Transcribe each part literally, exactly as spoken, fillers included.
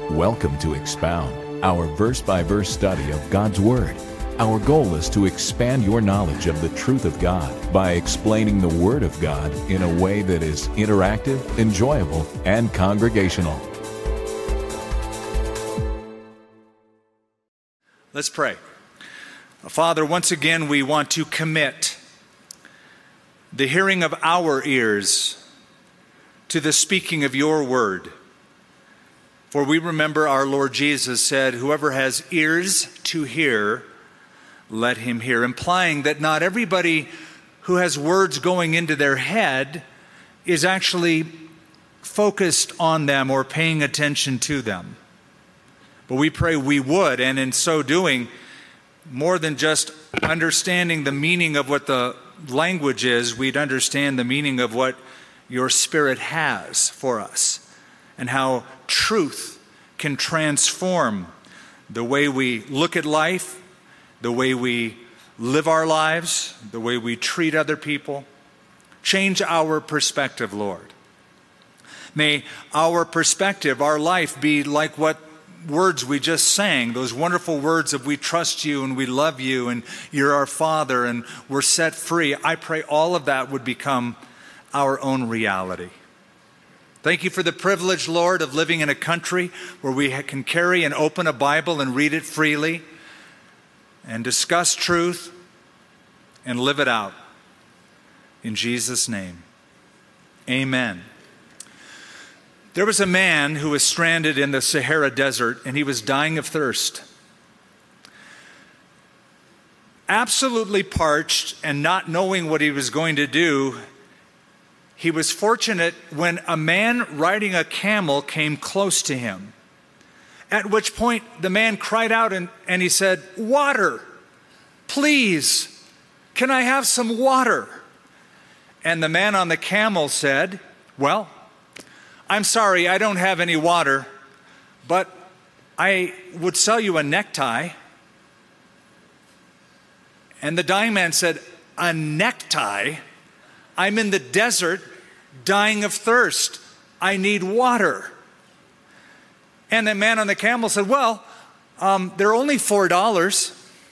Welcome to Expound, our verse-by-verse study of God's Word. Our goal is to expand your knowledge of the truth of God by explaining the Word of God in a way that is interactive, enjoyable, and congregational. Let's pray. Father, once again we want to commit the hearing of our ears to the speaking of your word. For we remember our Lord Jesus said, "Whoever has ears to hear, let him hear," implying that not everybody who has words going into their head is actually focused on them or paying attention to them. But we pray we would, and in so doing, more than just understanding the meaning of what the language is, we'd understand the meaning of what your Spirit has for us and how truth can transform the way we look at life, the way we live our lives, the way we treat other people. Change our perspective, Lord. May our perspective, our life, be like what words we just sang, those wonderful words of "we trust you and we love you and you're our Father and we're set free." I pray all of that would become our own reality. Thank you for the privilege, Lord, of living in a country where we can carry and open a Bible and read it freely and discuss truth and live it out. In Jesus' name, amen. There was a man who was stranded in the Sahara Desert, and he was dying of thirst. Absolutely parched and not knowing what he was going to do, he was fortunate when a man riding a camel came close to him. At which point the man cried out and, and he said, "Water, please, can I have some water?" And the man on the camel said, "Well, I'm sorry, I don't have any water, but I would sell you a necktie." And the dying man said, "A necktie? I'm in the desert, dying of thirst. I need water." And the man on the camel said, "Well, um, they're only four dollars.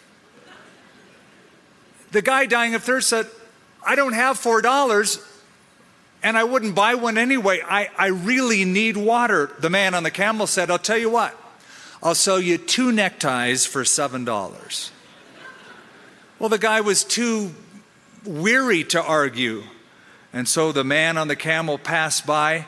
The guy dying of thirst said, "I don't have four dollars. And I wouldn't buy one anyway. I, I really need water." The man on the camel said, "I'll tell you what, I'll sell you two neckties for seven dollars. Well, the guy was too weary to argue. And so the man on the camel passed by,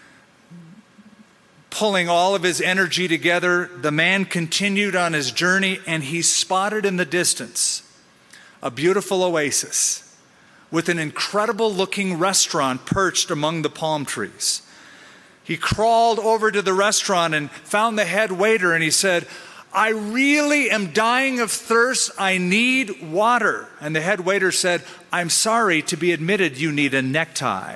pulling all of his energy together. The man continued on his journey, and he spotted in the distance a beautiful oasis with an incredible-looking restaurant perched among the palm trees. He crawled over to the restaurant and found the head waiter, and he said, "I really am dying of thirst. I need water." And the head waiter said, "I'm sorry to be admitted, you need a necktie."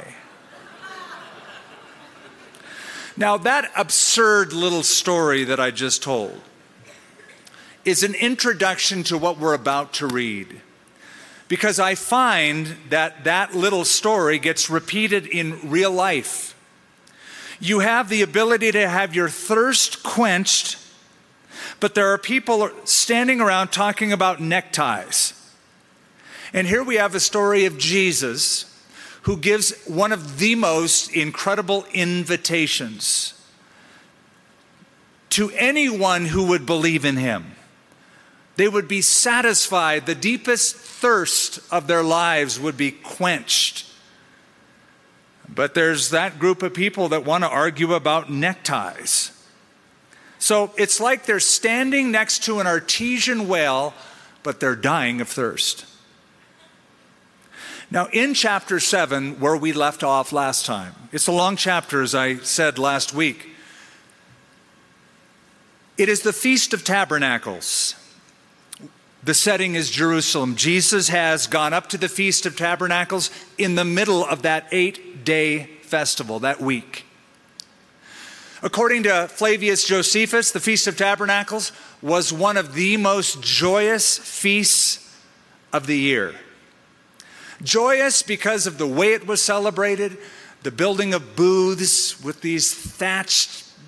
Now, that absurd little story that I just told is an introduction to what we're about to read. Because I find that that little story gets repeated in real life. You have the ability to have your thirst quenched, but there are people standing around talking about neckties. And here we have a story of Jesus, who gives one of the most incredible invitations to anyone who would believe in him. They would be satisfied. The deepest thirst of their lives would be quenched. But there's that group of people that want to argue about neckties. So it's like they're standing next to an artesian well, but they're dying of thirst. Now, in chapter seven, where we left off last time, it's a long chapter, as I said last week. It is the Feast of Tabernacles. The setting is Jerusalem. Jesus has gone up to the Feast of Tabernacles in the middle of that eight-day festival, that week. According to Flavius Josephus, the Feast of Tabernacles was one of the most joyous feasts of the year. Joyous because of the way it was celebrated, the building of booths with these thatched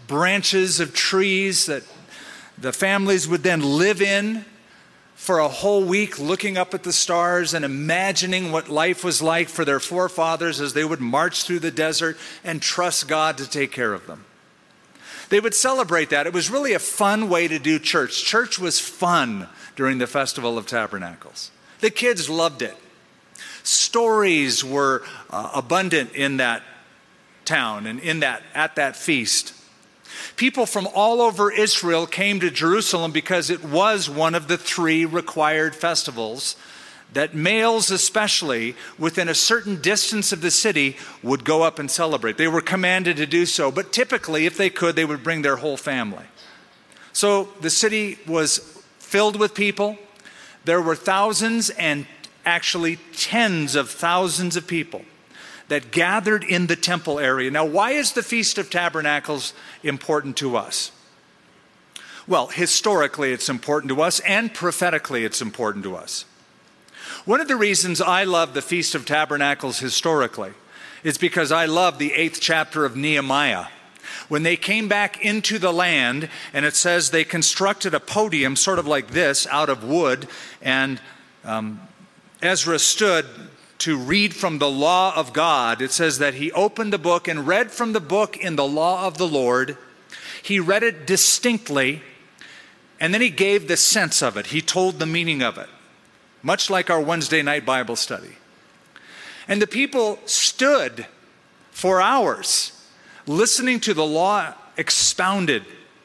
branches of trees that the families would then live in for a whole week, looking up at the stars and imagining what life was like for their forefathers as they would march through the desert and trust God to take care of them. They would celebrate that. It was really a fun way to do church. Church was fun during the Festival of Tabernacles. The kids loved it. Stories were uh, abundant in that town and in that at that feast. People from all over Israel came to Jerusalem because it was one of the three required festivals that males especially within a certain distance of the city would go up and celebrate. They were commanded to do so, but typically if they could, they would bring their whole family. So the city was filled with people. There were thousands and actually tens of thousands of people that gathered in the temple area. Now, why is the Feast of Tabernacles important to us? Well, historically it's important to us, and prophetically it's important to us. One of the reasons I love the Feast of Tabernacles historically is because I love the eighth chapter of Nehemiah. When they came back into the land, and it says they constructed a podium sort of like this out of wood, and um, Ezra stood to read from the law of God. It says that he opened the book and read from the book in the law of the Lord. He read it distinctly, and then he gave the sense of it. He told the meaning of it, much like our Wednesday night Bible study. And the people stood for hours listening to the law expounded.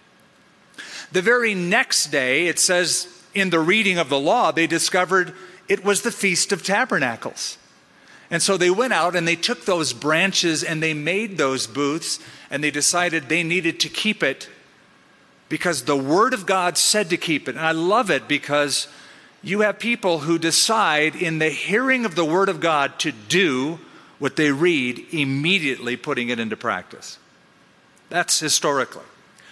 The very next day, it says in the reading of the law, they discovered it was the Feast of Tabernacles. And so they went out and they took those branches and they made those booths, and they decided they needed to keep it because the Word of God said to keep it. And I love it because you have people who decide in the hearing of the Word of God to do what they read, immediately putting it into practice. That's historically.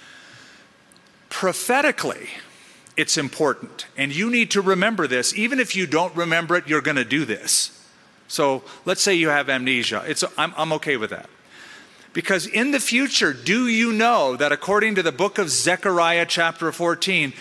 Prophetically, it's important. And you need to remember this. Even if you don't remember it, you're going to do this. So let's say you have amnesia. It's, I'm, I'm okay with that. Because in the future, do you know that according to the book of Zechariah chapter fourteen,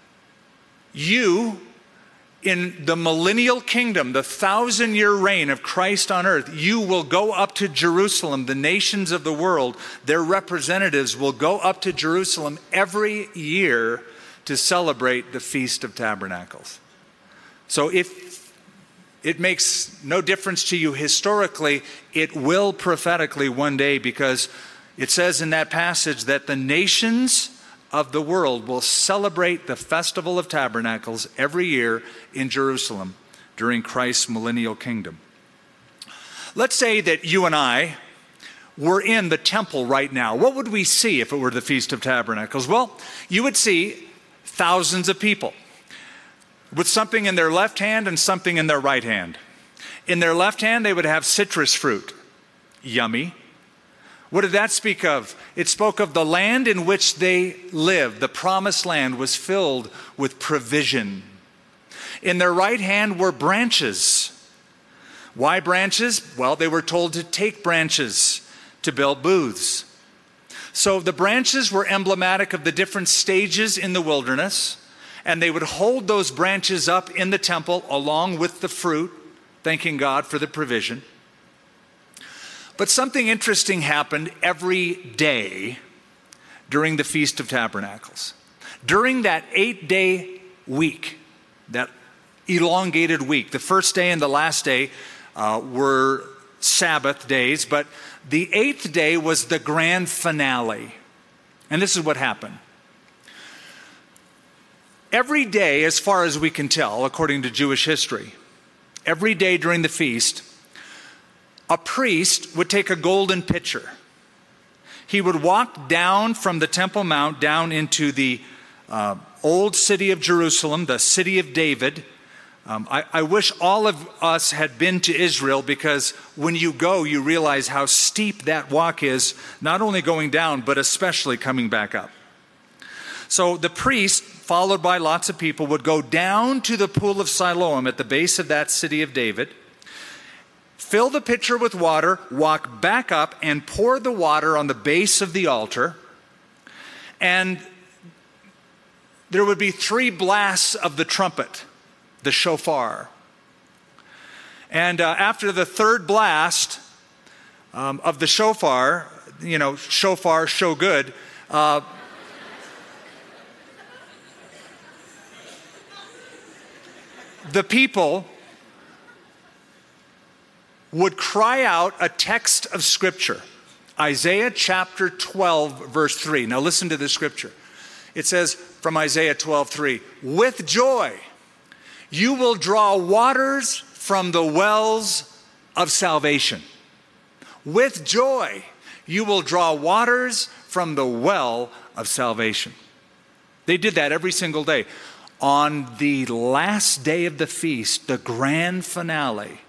you, in the millennial kingdom, the thousand-year reign of Christ on earth, you will go up to Jerusalem. The nations of the world, their representatives will go up to Jerusalem every year to celebrate the Feast of Tabernacles. So if it makes no difference to you historically, it will prophetically one day, because it says in that passage that the nations of the world will celebrate the Festival of Tabernacles every year in Jerusalem during Christ's millennial kingdom. Let's say that you and I were in the temple right now. What would we see if it were the Feast of Tabernacles? Well, you would see thousands of people with something in their left hand and something in their right hand. In their left hand, they would have citrus fruit. Yummy. What did that speak of? It spoke of the land in which they lived. The promised land was filled with provision. In their right hand were branches. Why branches? Well, they were told to take branches to build booths. So the branches were emblematic of the different stages in the wilderness, and they would hold those branches up in the temple along with the fruit, thanking God for the provision. But something interesting happened every day during the Feast of Tabernacles. During that eight-day week, that elongated week, the first day and the last day uh, were Sabbath days, but the eighth day was the grand finale. And this is what happened. Every day, as far as we can tell, according to Jewish history, every day during the feast, a priest would take a golden pitcher. He would walk down from the Temple Mount down into the uh, old city of Jerusalem, the city of David. Um, I, I wish all of us had been to Israel, because when you go, you realize how steep that walk is, not only going down, but especially coming back up. So the priest, followed by lots of people, would go down to the pool of Siloam at the base of that city of David, fill the pitcher with water, walk back up and pour the water on the base of the altar. And there would be three blasts of the trumpet, the shofar. And uh, after the third blast um, of the shofar, you know, shofar, show good, uh, the people would cry out a text of Scripture. Isaiah chapter twelve, verse three. Now listen to this scripture. It says from Isaiah twelve, three, with joy you will draw waters from the wells of salvation. With joy you will draw waters from the well of salvation. They did that every single day. On the last day of the feast, the grand finale,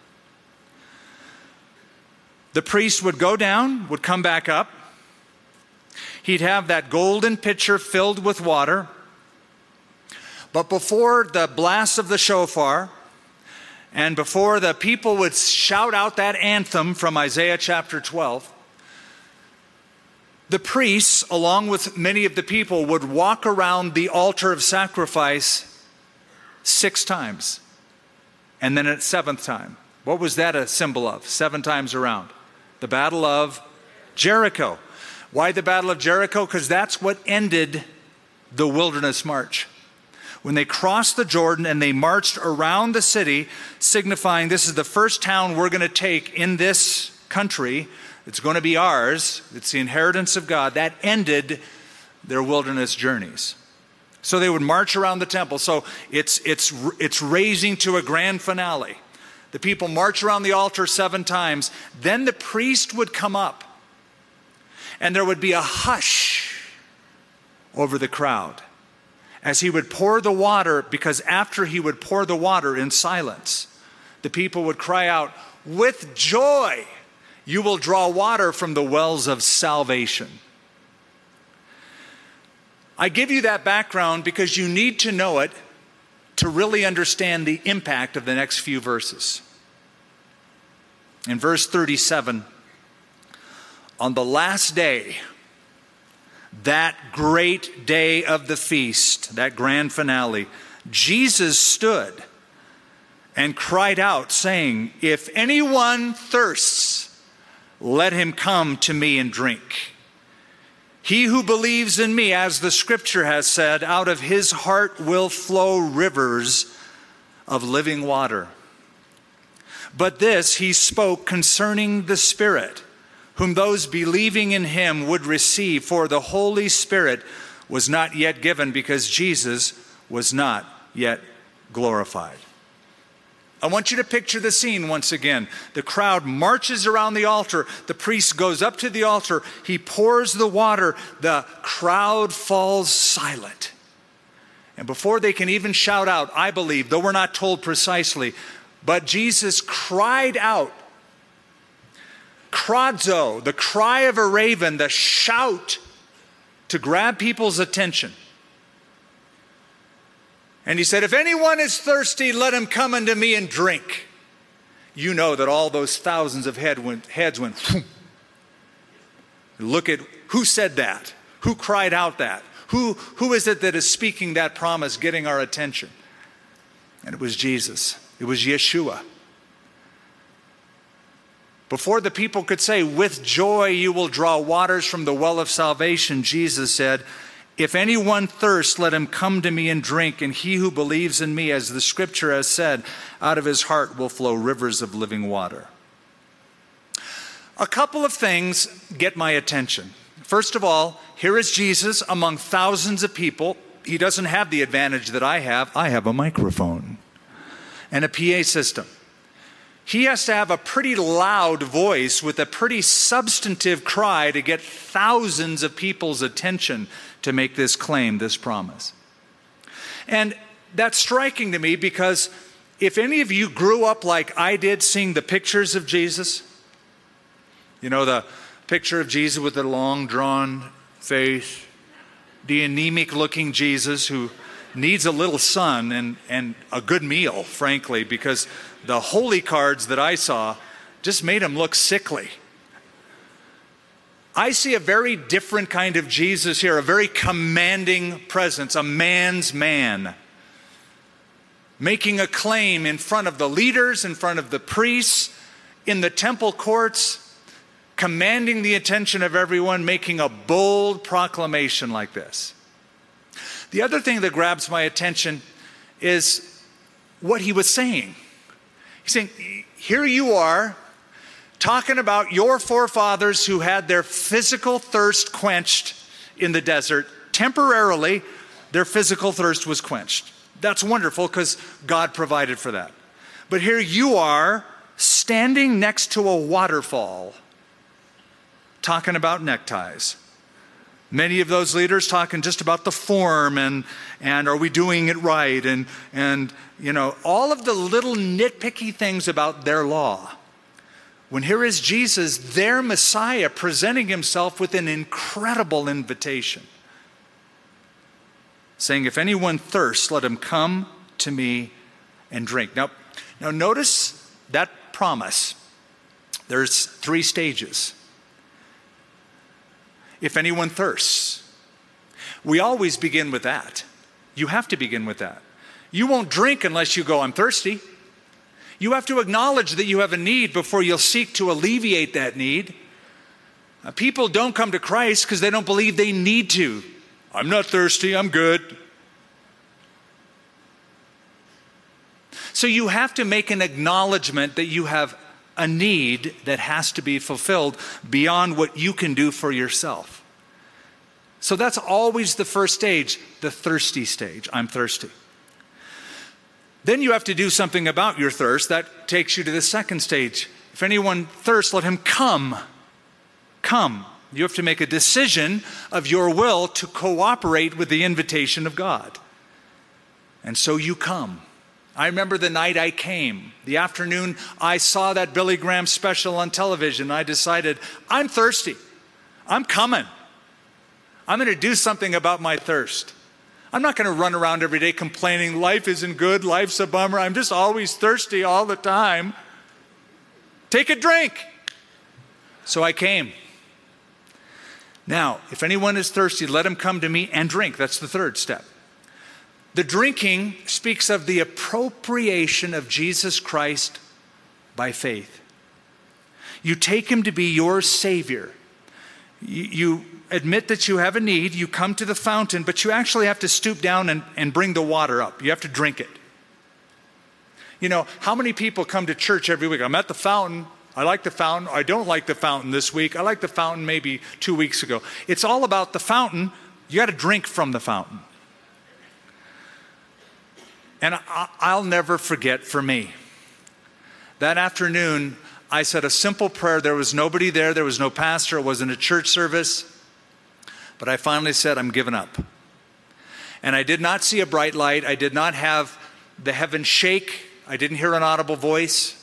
the priest would go down, would come back up. He'd have that golden pitcher filled with water. But before the blast of the shofar, and before the people would shout out that anthem from Isaiah chapter twelve, the priests, along with many of the people, would walk around the altar of sacrifice six times. And then at seventh time. What was that a symbol of? Seven times around. The Battle of Jericho. Why the Battle of Jericho? Because that's what ended the wilderness march. When they crossed the Jordan and they marched around the city, signifying this is the first town we're going to take in this country. It's going to be ours. It's the inheritance of God. That ended their wilderness journeys. So they would march around the temple. So it's, it's, it's raising to a grand finale. The people march around the altar seven times. Then the priest would come up. And there would be a hush over the crowd as he would pour the water, because after he would pour the water in silence, the people would cry out, with joy, you will draw water from the wells of salvation. I give you that background because you need to know it to really understand the impact of the next few verses. In verse thirty-seven, on the last day, that great day of the feast, that grand finale, Jesus stood and cried out, saying, if anyone thirsts, let him come to me and drink. He who believes in me, as the scripture has said, out of his heart will flow rivers of living water. But this he spoke concerning the Spirit, whom those believing in him would receive, for the Holy Spirit was not yet given because Jesus was not yet glorified. I want you to picture the scene once again. The crowd marches around the altar. The priest goes up to the altar. He pours the water. The crowd falls silent. And before they can even shout out, I believe, though we're not told precisely, but Jesus cried out, kradzo, the cry of a raven, the shout to grab people's attention. And he said, if anyone is thirsty, let him come unto me and drink. You know that all those thousands of head went, heads went, whoom. Look at who said that? Who cried out that? Who, who is it that is speaking that promise, getting our attention? And it was Jesus. It was Yeshua. Before the people could say, with joy you will draw waters from the well of salvation, Jesus said, if anyone thirsts, let him come to me and drink. And he who believes in me, as the scripture has said, out of his heart will flow rivers of living water. A couple of things get my attention. First of all, here is Jesus among thousands of people. He doesn't have the advantage that I have. I have a microphone and a P A system. He has to have a pretty loud voice with a pretty substantive cry to get thousands of people's attention to make this claim, this promise. And that's striking to me because if any of you grew up like I did seeing the pictures of Jesus, you know, the picture of Jesus with the long drawn face, the anemic looking Jesus who needs a little sun and, and a good meal, frankly, because the holy cards that I saw just made him look sickly. I see a very different kind of Jesus here, a very commanding presence, a man's man, making a claim in front of the leaders, in front of the priests, in the temple courts, commanding the attention of everyone, making a bold proclamation like this. The other thing that grabs my attention is what he was saying. He's saying, here you are, talking about your forefathers who had their physical thirst quenched in the desert. Temporarily, their physical thirst was quenched. That's wonderful because God provided for that. But here you are, standing next to a waterfall, talking about neckties. Many of those leaders talking just about the form and and are we doing it right and and you know all of the little nitpicky things about their law. When here is Jesus, their Messiah, presenting himself with an incredible invitation, saying, if anyone thirsts, let him come to me and drink. Now, now notice that promise. There's three stages. If anyone thirsts, we always begin with that. You have to begin with that. You won't drink unless you go, I'm thirsty. You have to acknowledge that you have a need before you'll seek to alleviate that need. Uh, people don't come to Christ because they don't believe they need to. I'm not thirsty, I'm good. So you have to make an acknowledgement that you have a need that has to be fulfilled beyond what you can do for yourself. So that's always the first stage, the thirsty stage. I'm thirsty. Then you have to do something about your thirst. That takes you to the second stage. If anyone thirsts, let him come. Come. You have to make a decision of your will to cooperate with the invitation of God. And so you come. I remember the night I came. The afternoon I saw that Billy Graham special on television. I decided, I'm thirsty. I'm coming. I'm going to do something about my thirst. I'm not going to run around every day complaining, life isn't good, life's a bummer. I'm just always thirsty all the time. Take a drink. So I came. Now, if anyone is thirsty, let him come to me and drink. That's the third step. The drinking speaks of the appropriation of Jesus Christ by faith. You take him to be your Savior. You, you admit that you have a need. You come to the fountain, but you actually have to stoop down and, and bring the water up. You have to drink it. You know, how many people come to church every week? I'm at the fountain. I like the fountain. I don't like the fountain this week. I like the fountain maybe two weeks ago. It's all about the fountain. You got to drink from the fountain. And I'll never forget for me, that afternoon, I said a simple prayer. There was nobody there. There was no pastor. It wasn't a church service. But I finally said, I'm giving up. And I did not see a bright light. I did not have the heavens shake. I didn't hear an audible voice.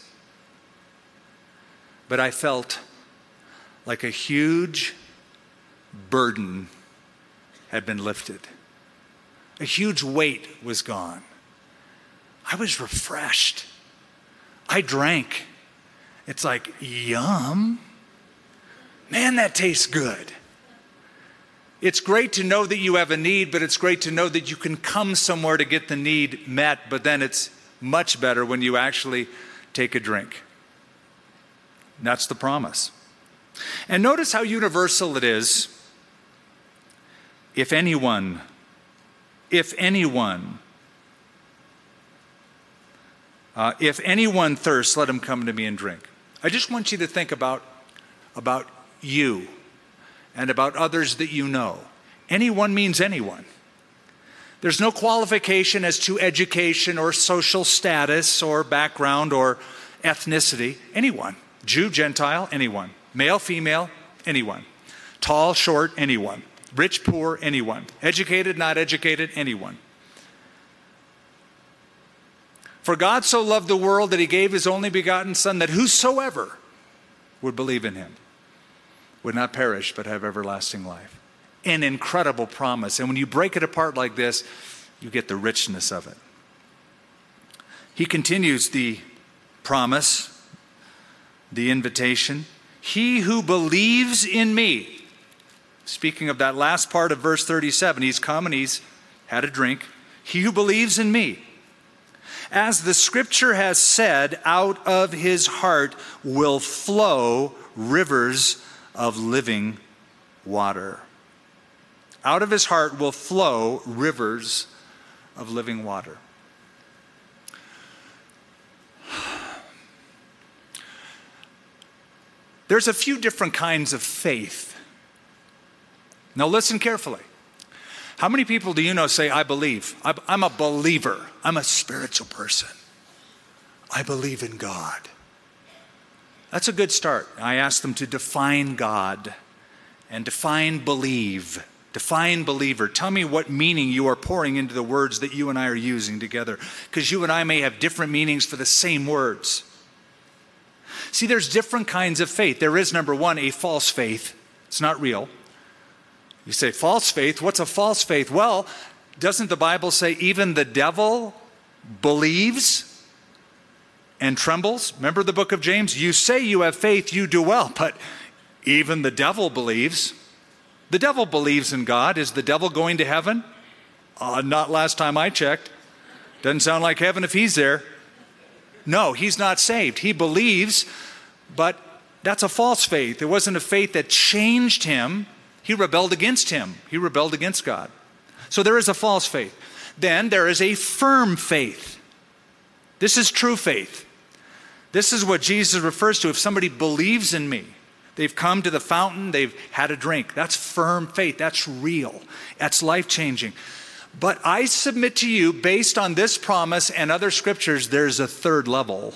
But I felt like a huge burden had been lifted. A huge weight was gone. I was refreshed. I drank. It's like, yum. Man, that tastes good. It's great to know that you have a need, but it's great to know that you can come somewhere to get the need met, but then it's much better when you actually take a drink. And that's the promise. And notice how universal it is. If anyone, if anyone, Uh, if anyone thirsts, let him come to me and drink. I just want you to think about, about you and about others that you know. Anyone means anyone. There's no qualification as to education or social status or background or ethnicity. Anyone. Jew, Gentile, anyone. Male, female, anyone. Tall, short, anyone. Rich, poor, anyone. Educated, not educated, anyone. For God so loved the world that he gave his only begotten Son, that whosoever would believe in him would not perish but have everlasting life. An incredible promise. And when you break it apart like this, you get the richness of it. He continues the promise, the invitation. He who believes in me. speaking of that last part of verse thirty-seven, he's come and he's had a drink. He who believes in me, as the scripture has said, out of his heart will flow rivers of living water. Out of his heart will flow rivers of living water. There's a few different kinds of faith. Now listen carefully. How many people do you know say, I believe? I'm a believer. I'm a spiritual person. I believe in God. That's a good start. I asked them to define God and define believe. Define believer. Tell me what meaning you are pouring into the words that you and I are using together. Because you and I may have different meanings for the same words. See, there's different kinds of faith. There is, number one, a false faith. It's not real. You say, false faith? What's a false faith? Well, doesn't the Bible say even the devil believes and trembles? Remember the book of James? You say you have faith, you do well, but even the devil believes. The devil believes in God. Is the devil going to heaven? Uh, not last time I checked. Doesn't sound like heaven if he's there. No, he's not saved. He believes, but that's a false faith. It wasn't a faith that changed him. He rebelled against him. He rebelled against God. So there is a false faith. Then there is a firm faith. This is true faith. This is what Jesus refers to. If somebody believes in me, they've come to the fountain, they've had a drink. That's firm faith. That's real. That's life-changing. But I submit to you, based on this promise and other scriptures, there's a third level.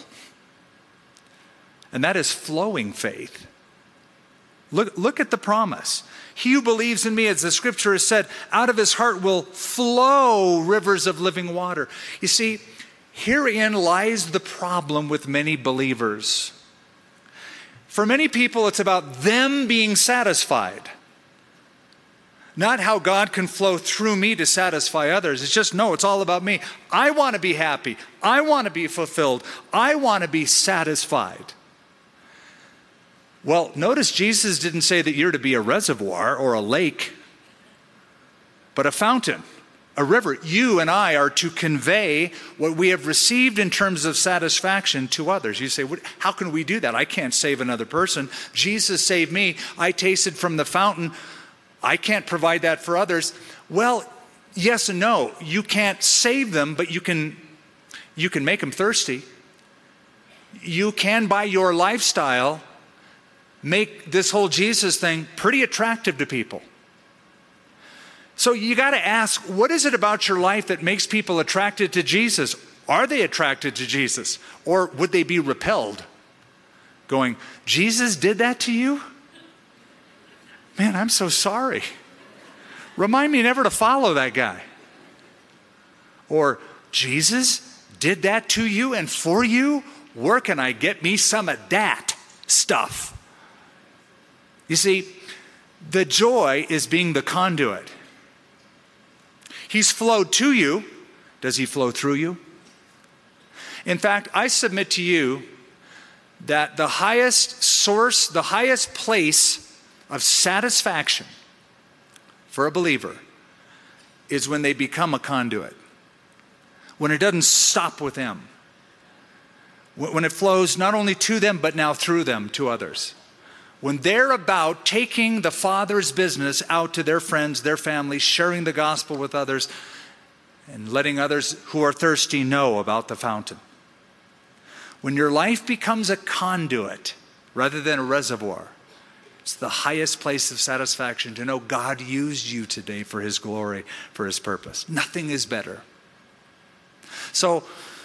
And that is flowing faith. Look, look at the promise. He who believes in me, as the scripture has said, out of his heart will flow rivers of living water. You see, herein lies the problem with many believers. For many people, it's about them being satisfied. Not how God can flow through me to satisfy others. It's just, no, it's all about me. I want to be happy. I want to be fulfilled. I want to be satisfied. Well, notice Jesus didn't say that you're to be a reservoir or a lake, but a fountain, a river. You and I are to convey what we have received in terms of satisfaction to others. You say, how can we do that? I can't save another person. Jesus saved me. I tasted from the fountain. I can't provide that for others. Well, yes and no. You can't save them, but you can, you can make them thirsty. You can, by your lifestyle, make this whole Jesus thing pretty attractive to people. So you got to ask, what is it about your life that makes people attracted to Jesus? Are they attracted to Jesus? Or would they be repelled? Going, Jesus did that to you? Man, I'm so sorry. Remind me never to follow that guy. Or, Jesus did that to you and for you? Where can I get me some of that stuff? You see, the joy is being the conduit. He's flowed to you. Does he flow through you? In fact, I submit to you that the highest source, the highest place of satisfaction for a believer is when they become a conduit. When it doesn't stop with them. When it flows not only to them, but now through them to others. When they're about taking the Father's business out to their friends, their families, sharing the gospel with others, and letting others who are thirsty know about the fountain. When your life becomes a conduit rather than a reservoir, it's the highest place of satisfaction to know God used you today for his glory, for his purpose. Nothing is better. So,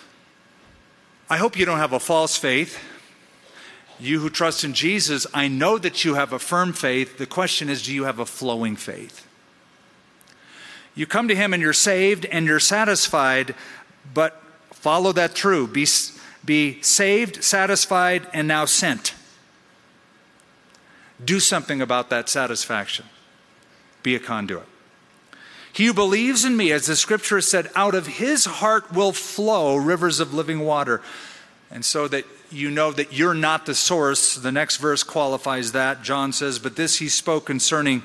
I hope you don't have a false faith. You who trust in Jesus, I know that you have a firm faith. The question is, do you have a flowing faith? You come to him and you're saved and you're satisfied, but follow that through. Be, be saved, satisfied, and now sent. Do something about that satisfaction. Be a conduit. He who believes in me, as the scripture said, out of his heart will flow rivers of living water. And so that you know that you're not the source, the next verse qualifies that. John says, but this he spoke concerning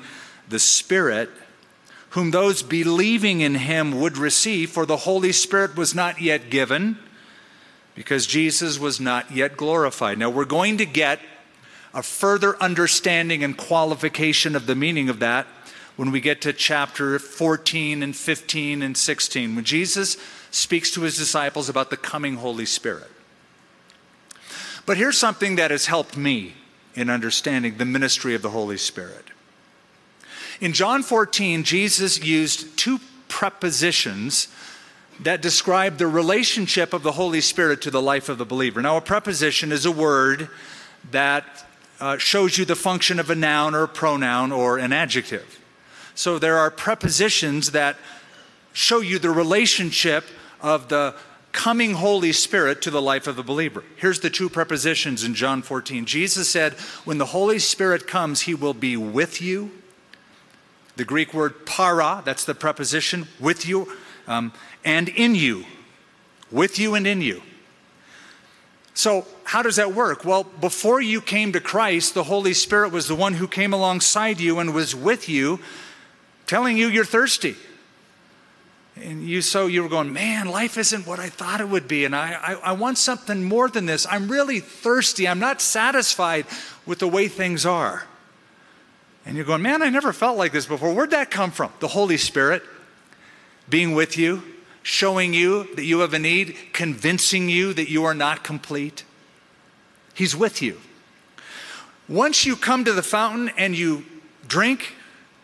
the Spirit, whom those believing in him would receive, for the Holy Spirit was not yet given, because Jesus was not yet glorified. Now we're going to get a further understanding and qualification of the meaning of that when we get to chapter fourteen and fifteen and sixteen, when Jesus speaks to his disciples about the coming Holy Spirit. But here's something that has helped me in understanding the ministry of the Holy Spirit. In John fourteen, Jesus used two prepositions that describe the relationship of the Holy Spirit to the life of the believer. Now, a preposition is a word that uh, shows you the function of a noun or a pronoun or an adjective. So there are prepositions that show you the relationship of the coming Holy Spirit to the life of the believer. Here's the two prepositions in John fourteen. Jesus said, when the Holy Spirit comes, he will be with you. The Greek word para, that's the preposition, with you, um, and in you. With you and in you. So how does that work? Well, before you came to Christ, the Holy Spirit was the one who came alongside you and was with you, telling you you're thirsty. And you so you were going, man, life isn't what I thought it would be. And I, I, I want something more than this. I'm really thirsty. I'm not satisfied with the way things are. And you're going, man, I never felt like this before. Where'd that come from? The Holy Spirit being with you, showing you that you have a need, convincing you that you are not complete. He's with you. Once you come to the fountain and you drink,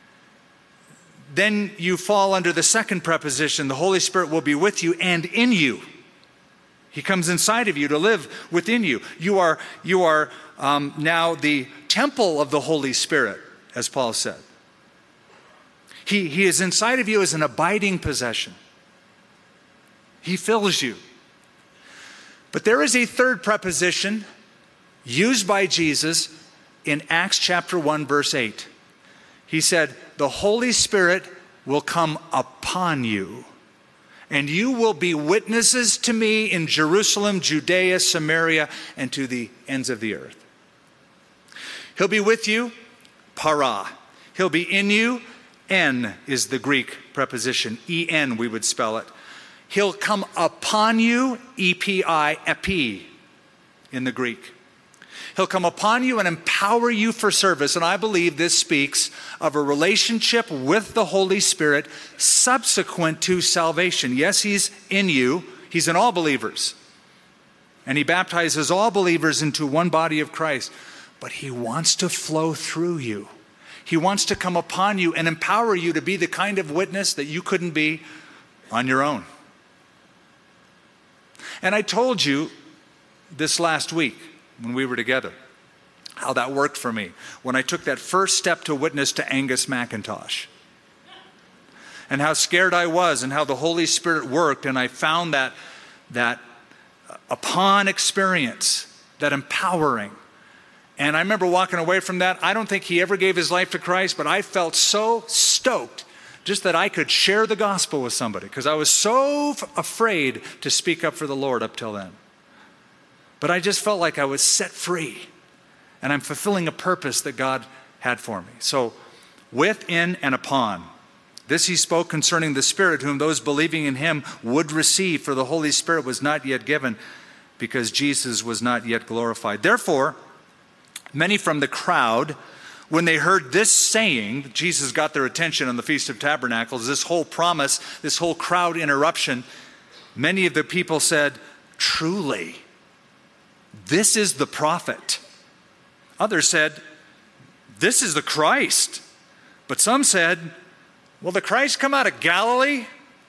then you fall under the second preposition. The Holy Spirit will be with you and in you. He comes inside of you to live within you. You are, you are um, now the temple of the Holy Spirit, as Paul said. He, he is inside of you as an abiding possession. He fills you. But there is a third preposition used by Jesus in Acts chapter one, verse eight. He said, the Holy Spirit will come upon you, and you will be witnesses to me in Jerusalem, Judea, Samaria, and to the ends of the earth. He'll be with you, para. He'll be in you, en is the Greek preposition. E N we would spell it. He'll come upon you, E P I, epi in the Greek. He'll come upon you and empower you for service. And I believe this speaks of a relationship with the Holy Spirit subsequent to salvation. Yes, he's in you. He's in all believers. And he baptizes all believers into one body of Christ. But he wants to flow through you. He wants to come upon you and empower you to be the kind of witness that you couldn't be on your own. And I told you this last week when we were together how that worked for me when I took that first step to witness to Angus McIntosh. And how scared I was and how the Holy Spirit worked, and I found that, that upon experience, that empowering. And I remember walking away from that. I don't think he ever gave his life to Christ, but I felt so stoked just that I could share the gospel with somebody, because I was so f- afraid to speak up for the Lord up till then. But I just felt like I was set free, and I'm fulfilling a purpose that God had for me. So, with, in, and upon. This he spoke concerning the Spirit, whom those believing in him would receive, for the Holy Spirit was not yet given, because Jesus was not yet glorified. Therefore, many from the crowd, when they heard this saying, Jesus got their attention on the Feast of Tabernacles, this whole promise, this whole crowd interruption, many of the people said, truly, this is the prophet. Others said, this is the Christ. But some said, will the Christ come out of Galilee?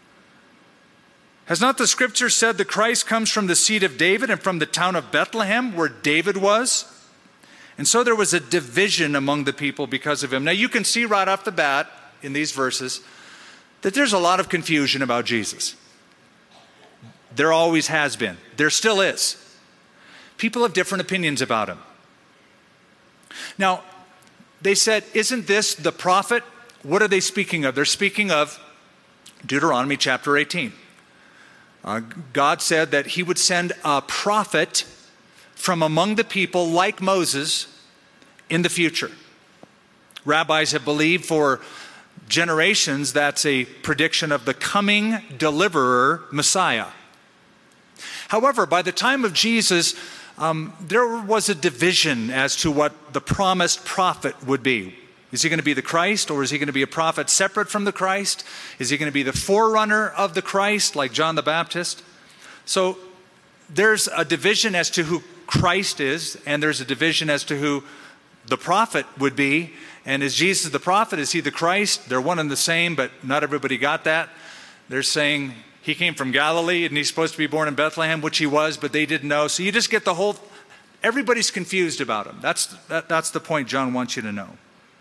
Has not the scripture said the Christ comes from the seed of David and from the town of Bethlehem, where David was? And so there was a division among the people because of him. Now you can see right off the bat in these verses that there's a lot of confusion about Jesus. There always has been. There still is. People have different opinions about him. Now, they said, isn't this the prophet? What are they speaking of? They're speaking of Deuteronomy chapter eighteen. Uh, God said that he would send a prophet from among the people like Moses in the future. Rabbis have believed for generations that's a prediction of the coming deliverer, Messiah. However, by the time of Jesus, um, there was a division as to what the promised prophet would be. Is he going to be the Christ, or is he going to be a prophet separate from the Christ? Is he going to be the forerunner of the Christ, like John the Baptist? So there's a division as to who Christ is, and there's a division as to who the prophet would be. And is Jesus the prophet? Is he the Christ? They're one and the same, but not everybody got that. They're saying he came from Galilee and he's supposed to be born in Bethlehem, which he was, but they didn't know. So you just get the whole, everybody's confused about him. That's, that, that's the point John wants you to know.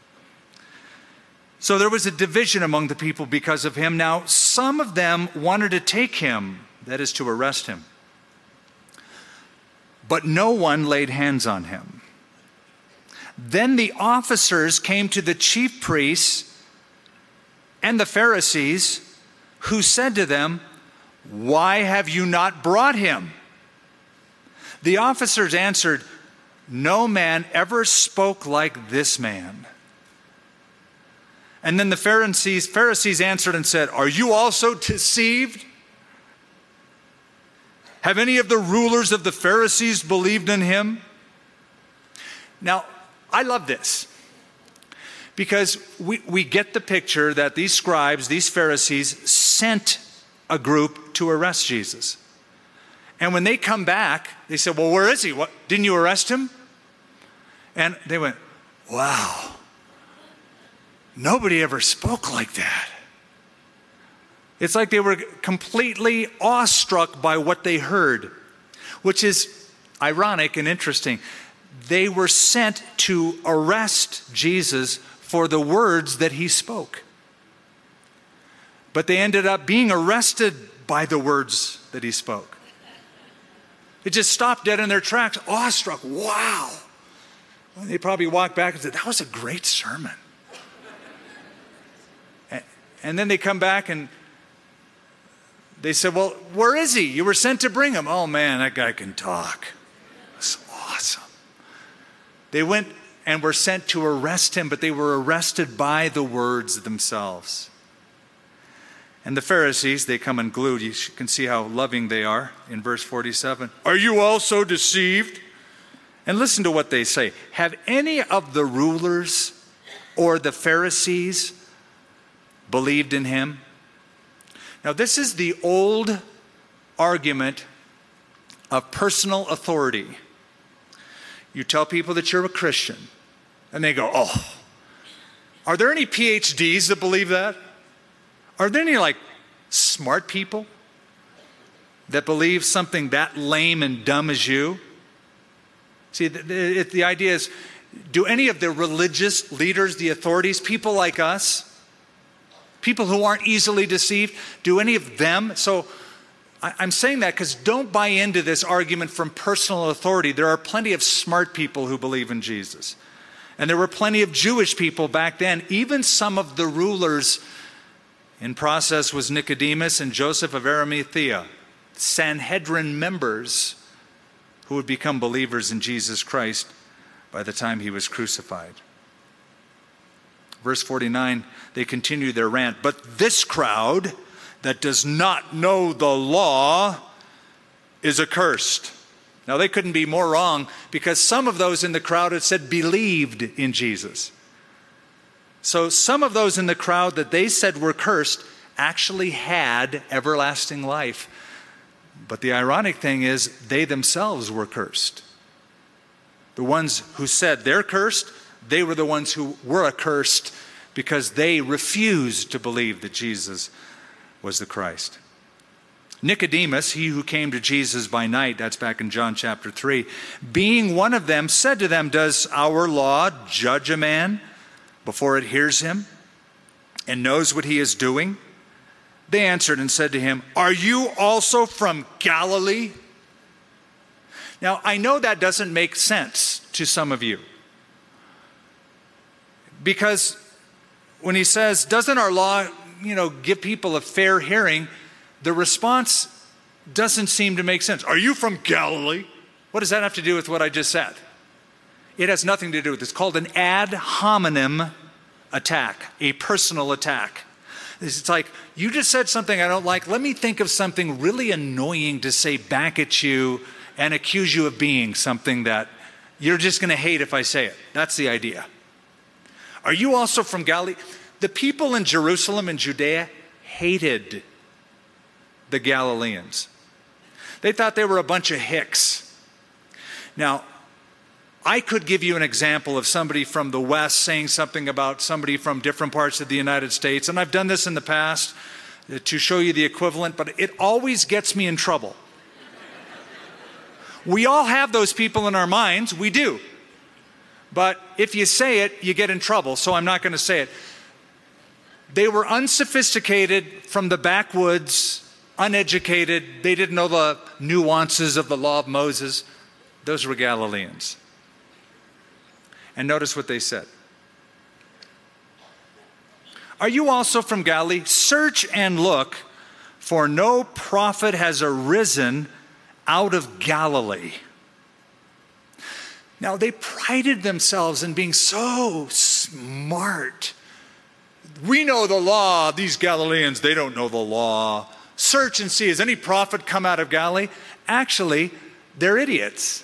So there was a division among the people because of him. Now, some of them wanted to take him, that is to arrest him. But no one laid hands on him. Then the officers came to the chief priests and the Pharisees, who said to them, "Why have you not brought him?" The officers answered, "No man ever spoke like this man." And then the Pharisees, Pharisees answered and said, "Are you also deceived? Have any of the rulers of the Pharisees believed in him?" Now, I love this because we, we get the picture that these scribes, these Pharisees, sent a group to arrest Jesus. And when they come back, they said, "Well, where is he? What, didn't you arrest him?" And they went, "Wow. Nobody ever spoke like that." It's like they were completely awestruck by what they heard, which is ironic and interesting. They were sent to arrest Jesus for the words that he spoke. But they ended up being arrested by the words that he spoke. It just stopped dead in their tracks, awestruck. Wow. And they probably walked back and said, "That was a great sermon." And then they come back and they said, "Well, where is he? You were sent to bring him." "Oh man, that guy can talk. That's awesome." They went and were sent to arrest him, but they were arrested by the words themselves. And the Pharisees, they come unglued. You can see how loving they are in verse forty-seven. "Are you also deceived?" And listen to what they say. "Have any of the rulers or the Pharisees believed in him?" Now, this is the old argument of personal authority. You tell people that you're a Christian, and they go, "Oh, are there any P H Ds that believe that? Are there any, like, smart people that believe something that lame and dumb as you?" See, the, the, the idea is, do any of the religious leaders, the authorities, people like us, people who aren't easily deceived, do any of them? So I, I'm saying that because don't buy into this argument from personal authority. There are plenty of smart people who believe in Jesus. And there were plenty of Jewish people back then. Even some of the rulers in process was Nicodemus and Joseph of Arimathea, Sanhedrin members who would become believers in Jesus Christ by the time he was crucified. Verse forty-nine, they continue their rant. "But this crowd that does not know the law is accursed." Now, they couldn't be more wrong, because some of those in the crowd had said believed in Jesus. So some of those in the crowd that they said were cursed actually had everlasting life. But the ironic thing is they themselves were cursed. The ones who said they're cursed, they were the ones who were accursed because they refused to believe that Jesus was the Christ. Nicodemus, he who came to Jesus by night, that's back in John chapter three, being one of them, said to them, "Does our law judge a man before it hears him and knows what he is doing?" They answered and said to him, "Are you also from Galilee?" Now, I know that doesn't make sense to some of you, because when he says, doesn't our law, you know, give people a fair hearing, the response doesn't seem to make sense. "Are you from Galilee?" What does that have to do with what I just said? It has nothing to do with this. It's called an ad hominem attack, a personal attack. It's like, you just said something I don't like. Let me think of something really annoying to say back at you and accuse you of being something that you're just going to hate if I say it. That's the idea. Are you also from Galilee? The people in Jerusalem and Judea hated the Galileans. They thought they were a bunch of hicks. Now, I could give you an example of somebody from the West saying something about somebody from different parts of the United States, and I've done this in the past to show you the equivalent, but it always gets me in trouble. We all have those people in our minds, we do. But if you say it, you get in trouble, so I'm not going to say it. They were unsophisticated, from the backwoods, uneducated. They didn't know the nuances of the law of Moses. Those were Galileans. And notice what they said. Are you also from Galilee? Search and look, for no prophet has arisen out of Galilee. Now, they prided themselves in being so smart. We know the law. These Galileans, they don't know the law. Search and see, has any prophet come out of Galilee? Actually, they're idiots.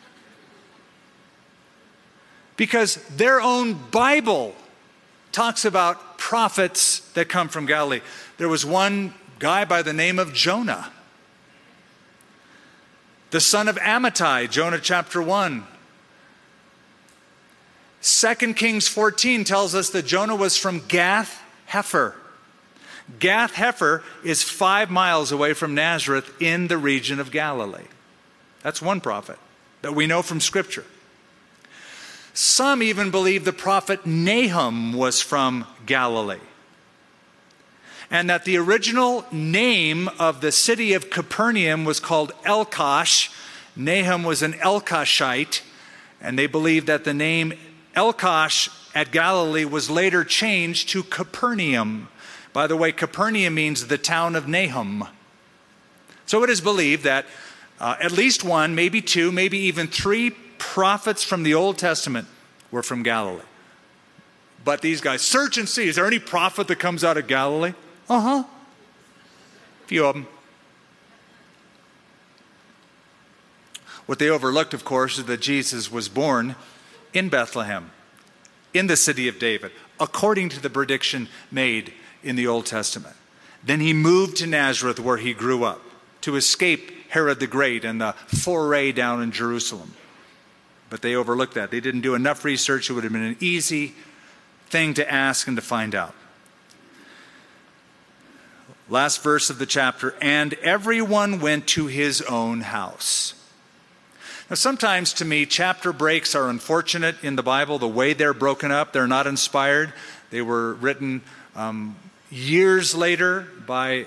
Because their own Bible talks about prophets that come from Galilee. There was one guy by the name of Jonah, the son of Amittai, Jonah chapter one. Second Kings fourteen tells us that Jonah was from Gath Hepher. Gath Hepher is five miles away from Nazareth in the region of Galilee. That's one prophet that we know from Scripture. Some even believe the prophet Nahum was from Galilee, and that the original name of the city of Capernaum was called Elkosh. Nahum was an Elkoshite, and they believe that the name Elkosh at Galilee was later changed to Capernaum. By the way, Capernaum means the town of Nahum. So it is believed that uh, at least one, maybe two, maybe even three prophets from the Old Testament were from Galilee. But these guys, search and see, is there any prophet that comes out of Galilee? Uh-huh. A few of them. What they overlooked, of course, is that Jesus was born in Bethlehem, in the city of David, according to the prediction made in the Old Testament. Then he moved to Nazareth, where he grew up, to escape Herod the Great and the foray down in Jerusalem. But they overlooked that. They didn't do enough research. It would have been an easy thing to ask and to find out. Last verse of the chapter, and everyone went to his own house. Now, sometimes to me, chapter breaks are unfortunate in the Bible. The way they're broken up, they're not inspired. They were written um, years later by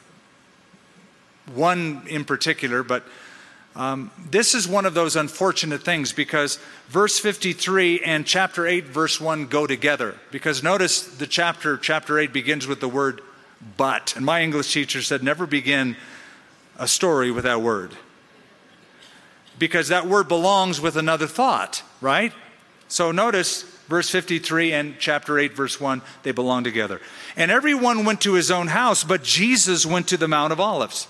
one in particular, but um, this is one of those unfortunate things, because verse fifty-three and chapter eight, verse one go together. Because notice the chapter, chapter eight begins with the word but. And my English teacher said, never begin a story with that word, because that word belongs with another thought, right? So notice verse fifty-three and chapter eight, verse one, they belong together. And everyone went to his own house, but Jesus went to the Mount of Olives.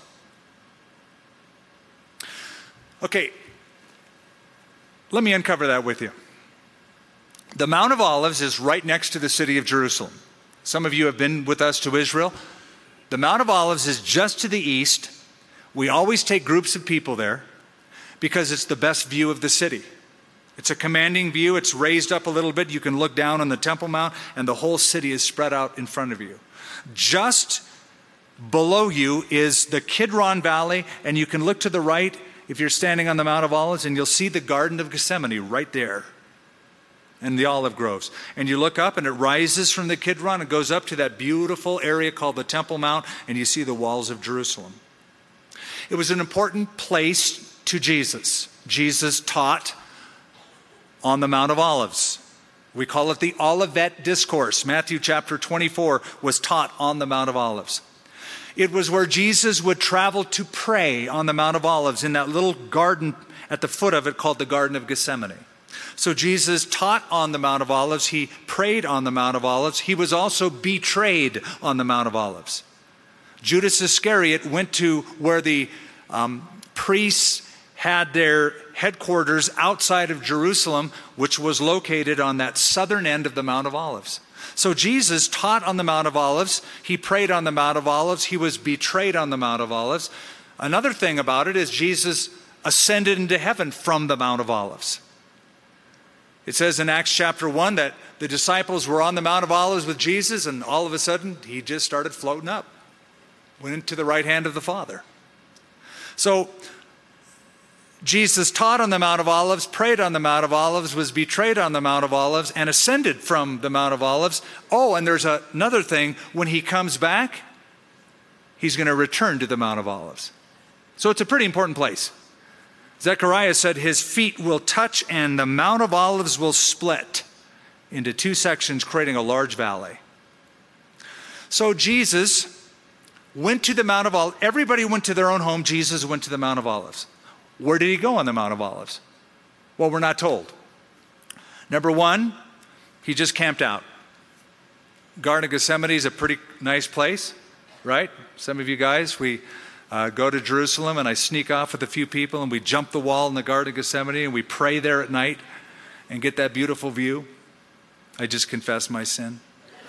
Okay, let me uncover that with you. The Mount of Olives is right next to the city of Jerusalem. Some of you have been with us to Israel. The Mount of Olives is just to the east. We always take groups of people there because it's the best view of the city. It's a commanding view. It's raised up a little bit. You can look down on the Temple Mount, and the whole city is spread out in front of you. Just below you is the Kidron Valley, and you can look to the right if you're standing on the Mount of Olives, and you'll see the Garden of Gethsemane right there, and the olive groves. And you look up, and it rises from the Kidron. It goes up to that beautiful area called the Temple Mount, and you see the walls of Jerusalem. It was an important place to Jesus. Jesus taught on the Mount of Olives. We call it the Olivet Discourse. Matthew chapter twenty-four was taught on the Mount of Olives. It was where Jesus would travel to pray on the Mount of Olives, in that little garden at the foot of it called the Garden of Gethsemane. So Jesus taught on the Mount of Olives. He prayed on the Mount of Olives. He was also betrayed on the Mount of Olives. Judas Iscariot went to where the um, priests had their headquarters outside of Jerusalem, which was located on that southern end of the Mount of Olives. So Jesus taught on the Mount of Olives. He prayed on the Mount of Olives. He was betrayed on the Mount of Olives. Another thing about it is Jesus ascended into heaven from the Mount of Olives. It says in Acts chapter one that the disciples were on the Mount of Olives with Jesus, and all of a sudden he just started floating up, went into the right hand of the Father. So Jesus taught on the Mount of Olives, prayed on the Mount of Olives, was betrayed on the Mount of Olives, and ascended from the Mount of Olives. Oh, and there's a, another thing. When he comes back, he's going to return to the Mount of Olives. So it's a pretty important place. Zechariah said his feet will touch and the Mount of Olives will split into two sections, creating a large valley. So Jesus went to the Mount of Olives. Everybody went to their own home. Jesus went to the Mount of Olives. Where did he go on the Mount of Olives? Well, we're not told. Number one, he just camped out. Garden of Gethsemane is a pretty nice place, right? Some of you guys, we uh, go to Jerusalem and I sneak off with a few people and we jump the wall in the Garden of Gethsemane and we pray there at night and get that beautiful view. I just confess my sin.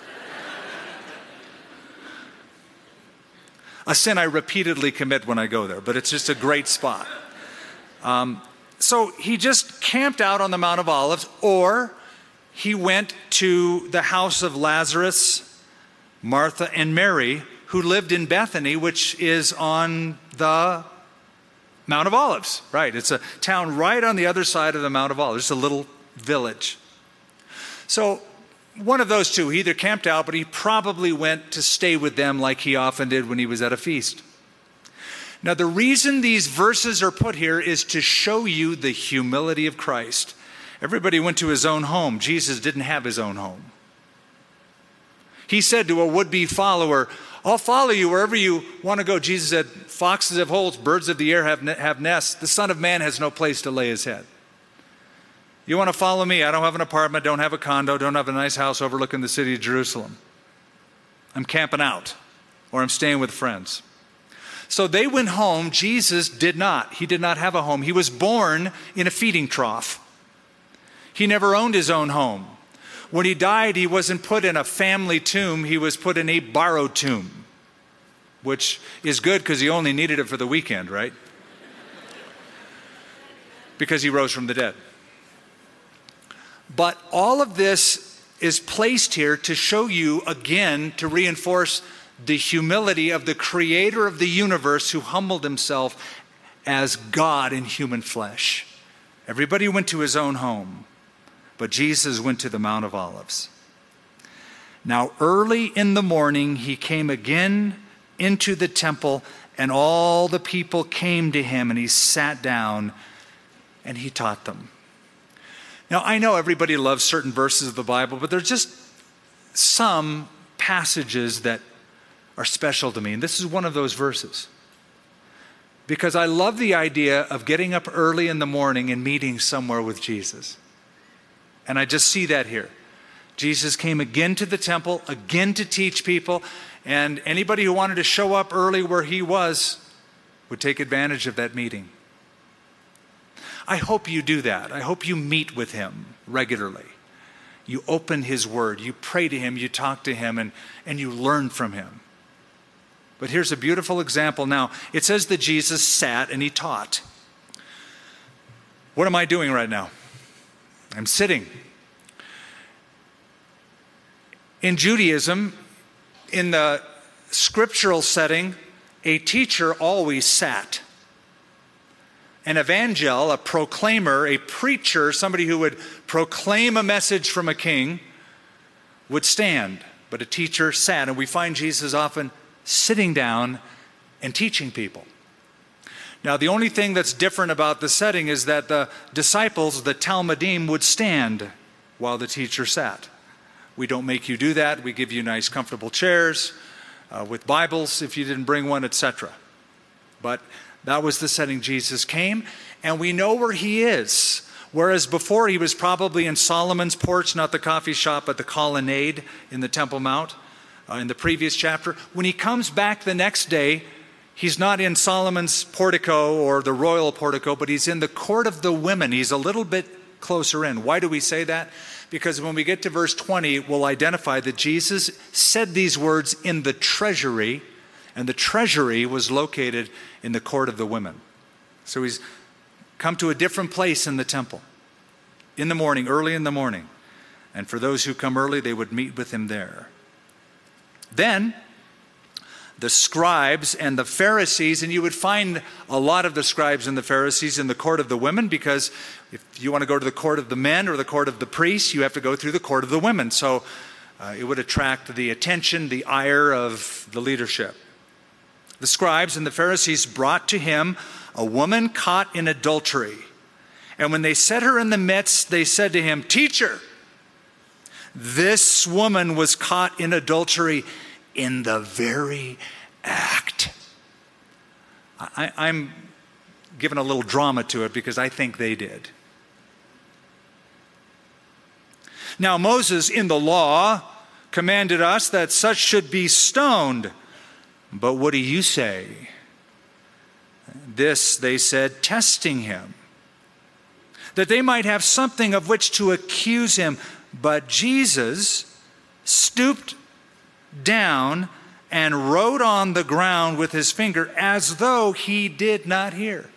A sin I repeatedly commit when I go there, but it's just a great spot. Um, so he just camped out on the Mount of Olives, or he went to the house of Lazarus, Martha, and Mary, who lived in Bethany, which is on the Mount of Olives. Right, it's a town right on the other side of the Mount of Olives. It's a little village. So one of those two, he either camped out, but he probably went to stay with them like he often did when he was at a feast. Now, the reason these verses are put here is to show you the humility of Christ. Everybody went to his own home. Jesus didn't have his own home. He said to a would-be follower, I'll follow you wherever you want to go. Jesus said, foxes have holes, birds of the air have, have nests. The Son of Man has no place to lay his head. You want to follow me? I don't have an apartment, don't have a condo, don't have a nice house overlooking the city of Jerusalem. I'm camping out, or I'm staying with friends. So they went home. Jesus did not. He did not have a home. He was born in a feeding trough. He never owned his own home. When he died, he wasn't put in a family tomb. He was put in a borrowed tomb, which is good because he only needed it for the weekend, right? Because he rose from the dead. But all of this is placed here to show you, again, to reinforce the humility of the creator of the universe who humbled himself as God in human flesh. Everybody went to his own home, but Jesus went to the Mount of Olives. Now, early in the morning, he came again into the temple, and all the people came to him, and he sat down, and he taught them. Now, I know everybody loves certain verses of the Bible, but there's just some passages that are special to me. And this is one of those verses. Because I love the idea of getting up early in the morning and meeting somewhere with Jesus. And I just see that here. Jesus came again to the temple, again to teach people, and anybody who wanted to show up early where he was would take advantage of that meeting. I hope you do that. I hope you meet with him regularly. You open his word, you pray to him, you talk to him, and, and you learn from him. But here's a beautiful example now. It says that Jesus sat and he taught. What am I doing right now? I'm sitting. In Judaism, in the scriptural setting, a teacher always sat. An evangel, a proclaimer, a preacher, somebody who would proclaim a message from a king, would stand. But a teacher sat, and we find Jesus often sitting down and teaching people. Now, the only thing that's different about the setting is that the disciples, the Talmudim, would stand while the teacher sat. We don't make you do that. We give you nice, comfortable chairs uh, with Bibles if you didn't bring one, et cetera. But that was the setting. Jesus came, and we know where he is. Whereas before he was probably in Solomon's porch, not the coffee shop, but the colonnade in the Temple Mount uh, in the previous chapter. When he comes back the next day, he's not in Solomon's portico or the royal portico, but he's in the court of the women. He's a little bit closer in. Why do we say that? Because when we get to verse twenty, we'll identify that Jesus said these words in the treasury, and the treasury was located in the court of the women. So he's come to a different place in the temple in the morning, early in the morning. And for those who come early, they would meet with him there. Then the scribes and the Pharisees, and you would find a lot of the scribes and the Pharisees in the court of the women, because if you want to go to the court of the men or the court of the priests, you have to go through the court of the women. So uh, it would attract the attention, the ire of the leadership. The scribes and the Pharisees brought to him a woman caught in adultery. And when they set her in the midst, they said to him, "Teacher, this woman was caught in adultery in the very act." I, I'm giving a little drama to it because I think they did. Now Moses in the law commanded us that such should be stoned. But what do you say? This they said, testing him, that they might have something of which to accuse him. But Jesus stooped down and wrote on the ground with his finger as though he did not hear.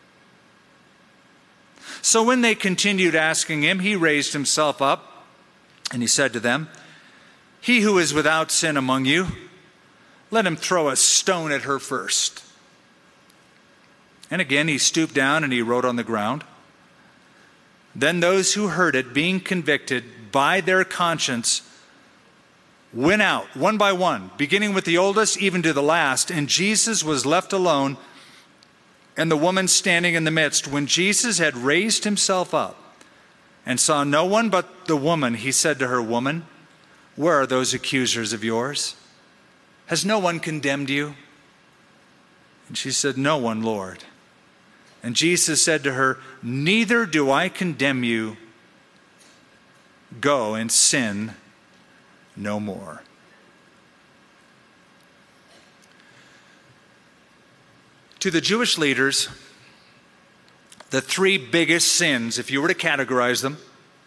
So when they continued asking him, he raised himself up and he said to them, "He who is without sin among you, let him throw a stone at her first." And again he stooped down and he wrote on the ground. Then those who heard it, being convicted by their conscience, went out one by one, beginning with the oldest even to the last. And Jesus was left alone, and the woman standing in the midst. When Jesus had raised himself up and saw no one but the woman, he said to her, "Woman, where are those accusers of yours? Has no one condemned you?" And she said, "No one, Lord." And Jesus said to her, "Neither do I condemn you. Go and sin no more." To the Jewish leaders, the three biggest sins, if you were to categorize them,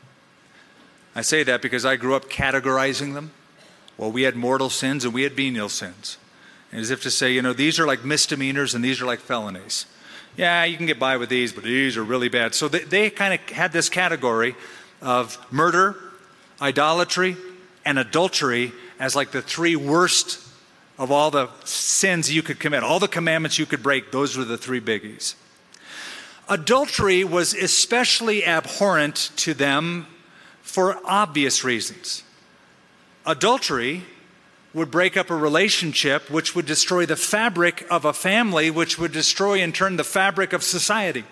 I say that because I grew up categorizing them. Well, we had mortal sins and we had venial sins. As if to say, you know, these are like misdemeanors and these are like felonies. Yeah, you can get by with these, but these are really bad. So they, they kind of had this category of murder, idolatry, and adultery as like the three worst of all the sins you could commit. All the commandments you could break, those were the three biggies. Adultery was especially abhorrent to them for obvious reasons. Adultery would break up a relationship, which would destroy the fabric of a family, which would destroy in turn the fabric of society.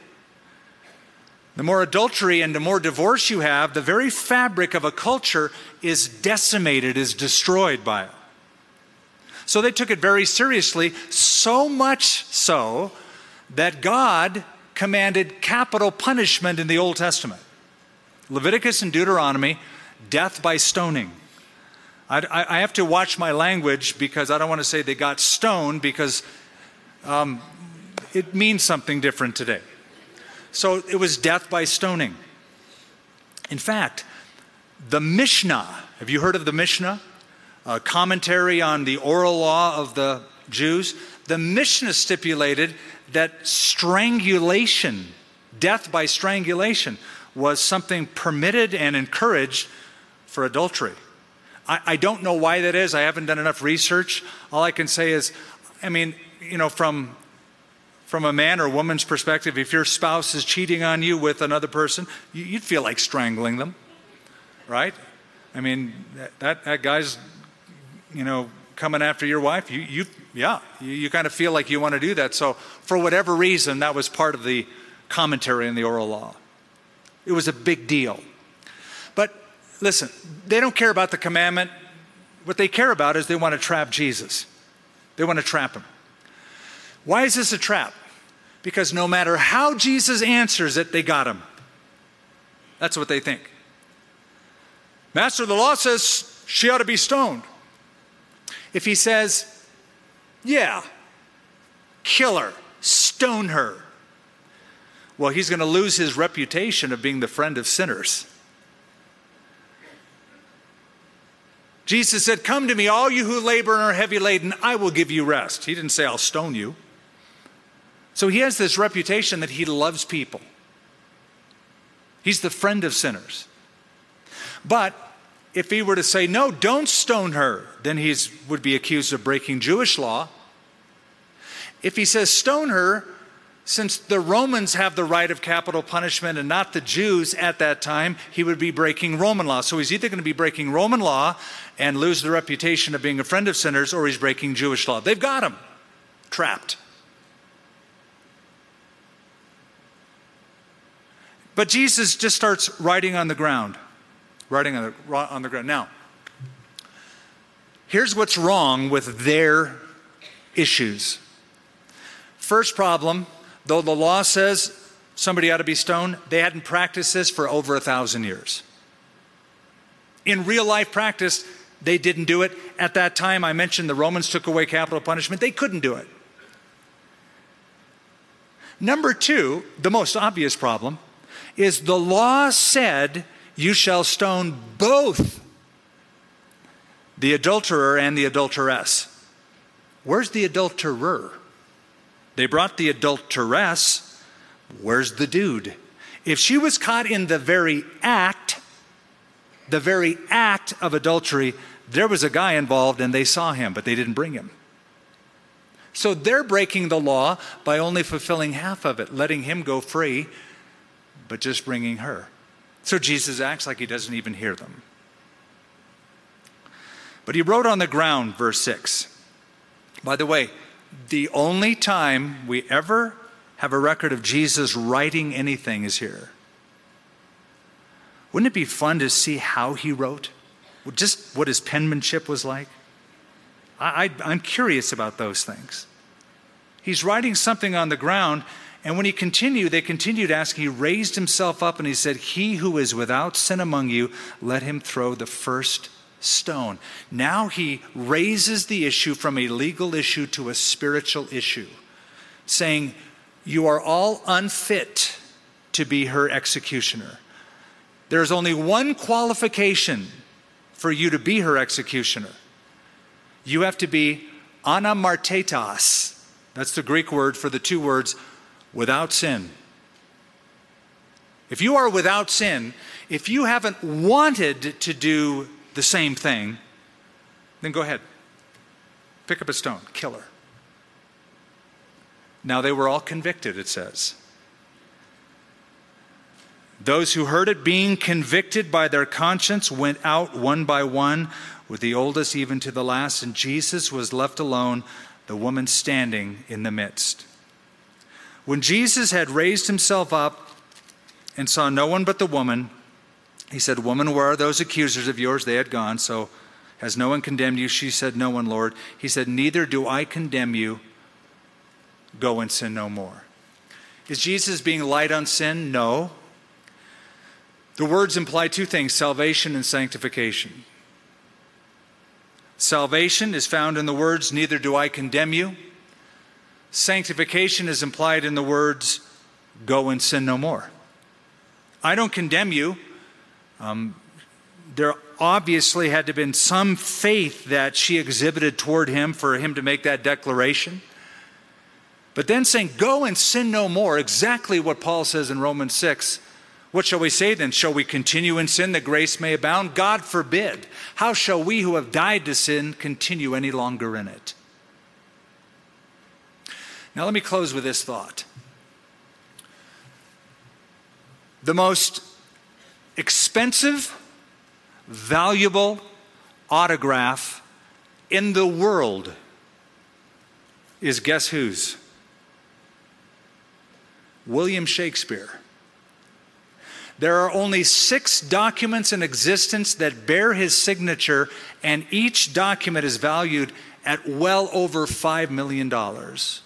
The more adultery and the more divorce you have, the very fabric of a culture is decimated, is destroyed by it. So they took it very seriously, so much so that God commanded capital punishment in the Old Testament. Leviticus and Deuteronomy, death by stoning. I, I have to watch my language because I don't want to say they got stoned, because um, it means something different today. So it was death by stoning. In fact, the Mishnah, have you heard of the Mishnah? A commentary on the oral law of the Jews. The Mishnah stipulated that strangulation, death by strangulation, was something permitted and encouraged for adultery. I don't know why that is. I haven't done enough research. All I can say is, I mean, you know, from, from a man or woman's perspective, if your spouse is cheating on you with another person, you'd feel like strangling them, right? I mean, that, that guy's, you know, coming after your wife. You, you yeah, you, you kind of feel like you want to do that. So for whatever reason, that was part of the commentary in the oral law. It was a big deal. But listen, they don't care about the commandment. What they care about is they want to trap Jesus. They want to trap him. Why is this a trap? Because no matter how Jesus answers it, they got him. That's what they think. Master, the law says she ought to be stoned. If he says, yeah, kill her, stone her, well, he's going to lose his reputation of being the friend of sinners. Jesus said, come to me, all you who labor and are heavy laden, I will give you rest. He didn't say, I'll stone you. So he has this reputation that he loves people. He's the friend of sinners. But if he were to say, no, don't stone her, then he would be accused of breaking Jewish law. If he says stone her, since the Romans have the right of capital punishment and not the Jews at that time, he would be breaking Roman law. So he's either going to be breaking Roman law and lose the reputation of being a friend of sinners, or he's breaking Jewish law. They've got him trapped. But Jesus just starts writing on the ground. Writing on the, on the ground. Now, here's what's wrong with their issues. First problem, though the law says somebody ought to be stoned, they hadn't practiced this for over a thousand years. In real life practice, they didn't do it. At that time, I mentioned the Romans took away capital punishment. They couldn't do it. Number two, the most obvious problem, is the law said you shall stone both the adulterer and the adulteress. Where's the adulterer? They brought the adulteress. Where's the dude? If she was caught in the very act, the very act of adultery, there was a guy involved and they saw him, but they didn't bring him. So they're breaking the law by only fulfilling half of it, letting him go free, but just bringing her. So Jesus acts like he doesn't even hear them. But he wrote on the ground, verse six. By the way, the only time we ever have a record of Jesus writing anything is here. Wouldn't it be fun to see how he wrote? Just what his penmanship was like? I, I, I'm curious about those things. He's writing something on the ground, and when he continued, they continued asking, he raised himself up and he said, he who is without sin among you, let him throw the first stone. Now he raises the issue from a legal issue to a spiritual issue, saying, you are all unfit to be her executioner. There's only one qualification for you to be her executioner. You have to be anamartetas. That's the Greek word for the two words, without sin. If you are without sin, if you haven't wanted to do the same thing, then go ahead. Pick up a stone, kill her. Now they were all convicted, it says. Those who heard it being convicted by their conscience went out one by one, with the oldest even to the last, and Jesus was left alone, the woman standing in the midst. When Jesus had raised himself up and saw no one but the woman, he said, woman, where are those accusers of yours? They had gone. So, has no one condemned you? She said, no one, Lord. He said, neither do I condemn you. Go and sin no more. Is Jesus being light on sin? No. The words imply two things, salvation and sanctification. Salvation is found in the words, neither do I condemn you. Sanctification is implied in the words, go and sin no more. I don't condemn you. Um, there obviously had to have been some faith that she exhibited toward him for him to make that declaration. But then saying, go and sin no more, exactly what Paul says in Romans six. What shall we say then? Shall we continue in sin that grace may abound? God forbid. How shall we who have died to sin continue any longer in it? Now let me close with this thought. The most expensive, valuable autograph in the world is guess whose? William Shakespeare. There are only six documents in existence that bear his signature, and each document is valued at well over five million dollars.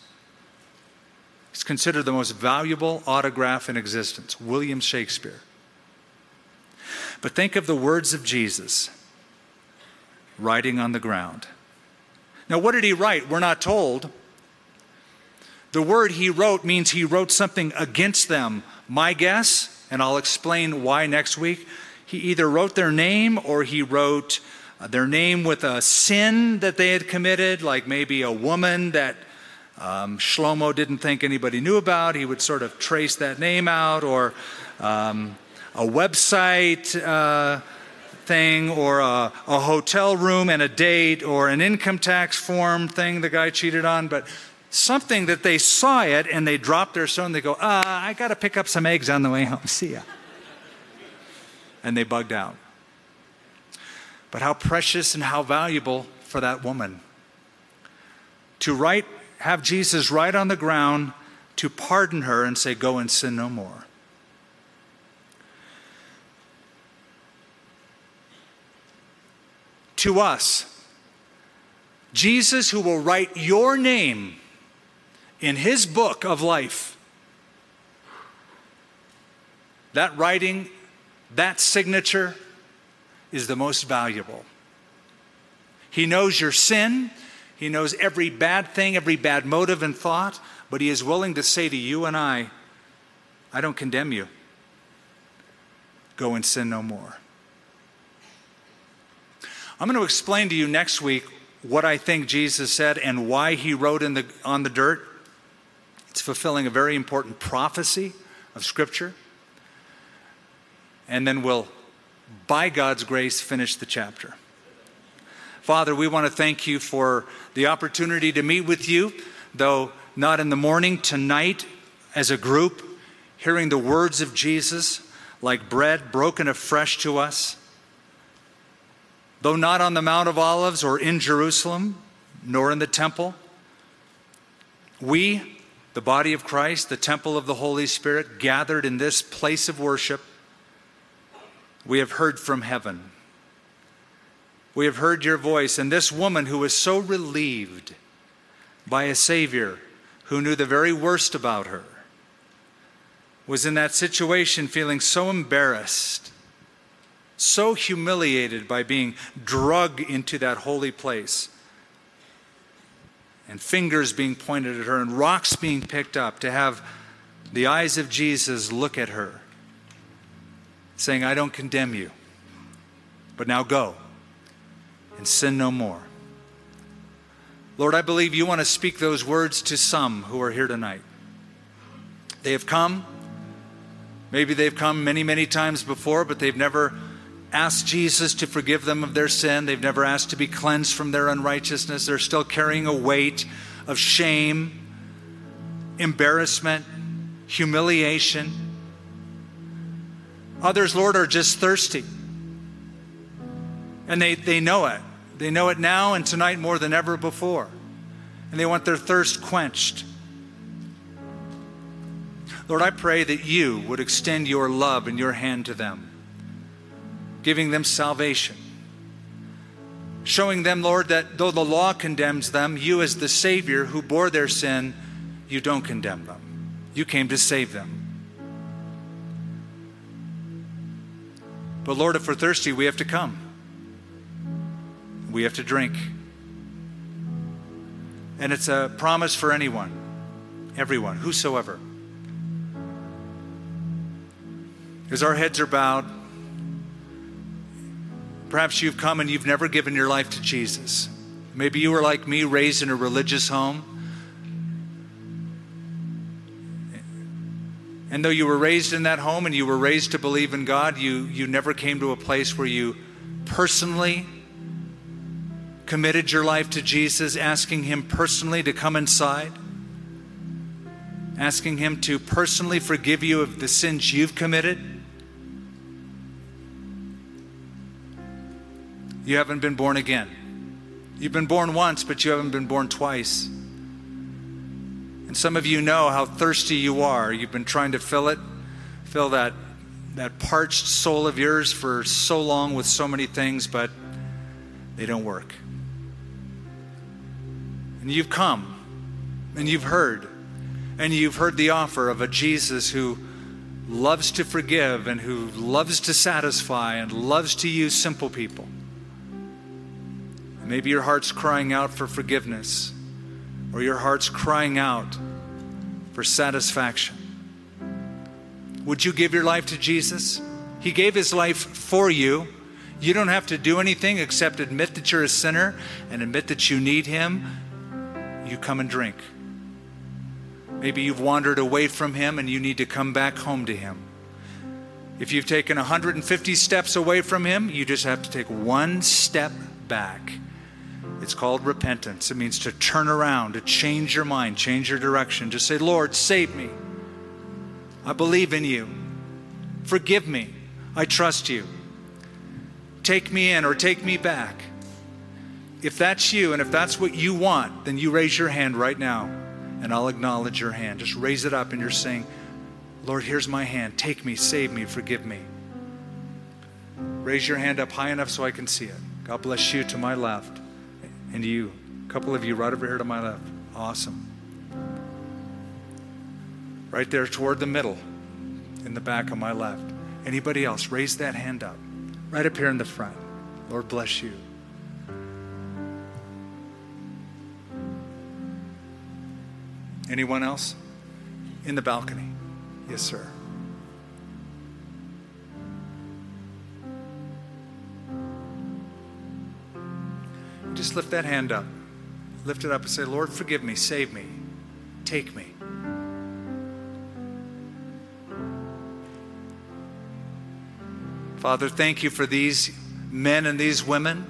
It's considered the most valuable autograph in existence, William Shakespeare. But think of the words of Jesus writing on the ground. Now, what did he write? We're not told. The word he wrote means he wrote something against them. My guess, and I'll explain why next week, he either wrote their name or he wrote their name with a sin that they had committed, like maybe a woman that um, Shlomo didn't think anybody knew about. He would sort of trace that name out, or um, a website uh, thing, or a, a hotel room and a date, or an income tax form thing the guy cheated on. But something that they saw it and they dropped their stone. They go, uh, I got to pick up some eggs on the way home. See ya. And they bugged out. But how precious and how valuable for that woman to write, have Jesus write on the ground to pardon her and say, go and sin no more. To us, Jesus, who will write your name in his book of life, that writing, that signature is the most valuable. He knows your sin. He knows every bad thing, every bad motive and thought, but he is willing to say to you and I, I don't condemn you. Go and sin no more. I'm going to explain to you next week what I think Jesus said and why he wrote in the, on the dirt. It's fulfilling a very important prophecy of Scripture. And then we'll, by God's grace, finish the chapter. Father, we want to thank you for the opportunity to meet with you, though not in the morning, tonight as a group, hearing the words of Jesus like bread broken afresh to us. Though not on the Mount of Olives or in Jerusalem, nor in the temple, we, the body of Christ, the temple of the Holy Spirit, gathered in this place of worship, we have heard from heaven. We have heard your voice. And this woman who was so relieved by a Savior who knew the very worst about her was in that situation feeling so embarrassed, so humiliated by being dragged into that holy place, and fingers being pointed at her and rocks being picked up, to have the eyes of Jesus look at her, saying, I don't condemn you, but now go and sin no more. Lord, I believe you want to speak those words to some who are here tonight. They have come. Maybe they've come many, many times before, but they've never asked Jesus to forgive them of their sin. They've never asked to be cleansed from their unrighteousness. They're still carrying a weight of shame, embarrassment, humiliation. Others, Lord, are just thirsty. And they, they know it. They know it now and tonight more than ever before. And they want their thirst quenched. Lord, I pray that you would extend your love and your hand to them, giving them salvation. Showing them, Lord, that though the law condemns them, you as the Savior who bore their sin, you don't condemn them. You came to save them. But Lord, if we're thirsty, we have to come. We have to drink. And it's a promise for anyone, everyone, whosoever. As our heads are bowed, perhaps you've come and you've never given your life to Jesus. Maybe you were like me, raised in a religious home. And though you were raised in that home and you were raised to believe in God, you, you never came to a place where you personally committed your life to Jesus, asking him personally to come inside, asking him to personally forgive you of the sins you've committed. You haven't been born again. You've been born once, but you haven't been born twice. And some of you know how thirsty you are. You've been trying to fill it, fill that, that parched soul of yours for so long with so many things, but they don't work. And you've come, and you've heard, and you've heard the offer of a Jesus who loves to forgive and who loves to satisfy and loves to use simple people. Maybe your heart's crying out for forgiveness, or your heart's crying out for satisfaction. Would you give your life to Jesus? He gave his life for you. You don't have to do anything except admit that you're a sinner and admit that you need him. You come and drink. Maybe you've wandered away from him and you need to come back home to him. If you've taken one hundred fifty steps away from him, you just have to take one step back. It's called repentance. It means to turn around, to change your mind, change your direction. Just say, Lord, save me. I believe in you. Forgive me. I trust you. Take me in or take me back. If that's you and if that's what you want, then you raise your hand right now and I'll acknowledge your hand. Just raise it up and you're saying, Lord, here's my hand. Take me, save me, forgive me. Raise your hand up high enough so I can see it. God bless you to my left. And you, a couple of you right over here to my left. Awesome. Right there toward the middle, in the back of my left. Anybody else, raise that hand up. Right up here in the front. Lord bless you. Anyone else? In the balcony. Yes, sir. Just lift that hand up. Lift it up and say, Lord, forgive me, save me, take me. Father, thank you for these men and these women.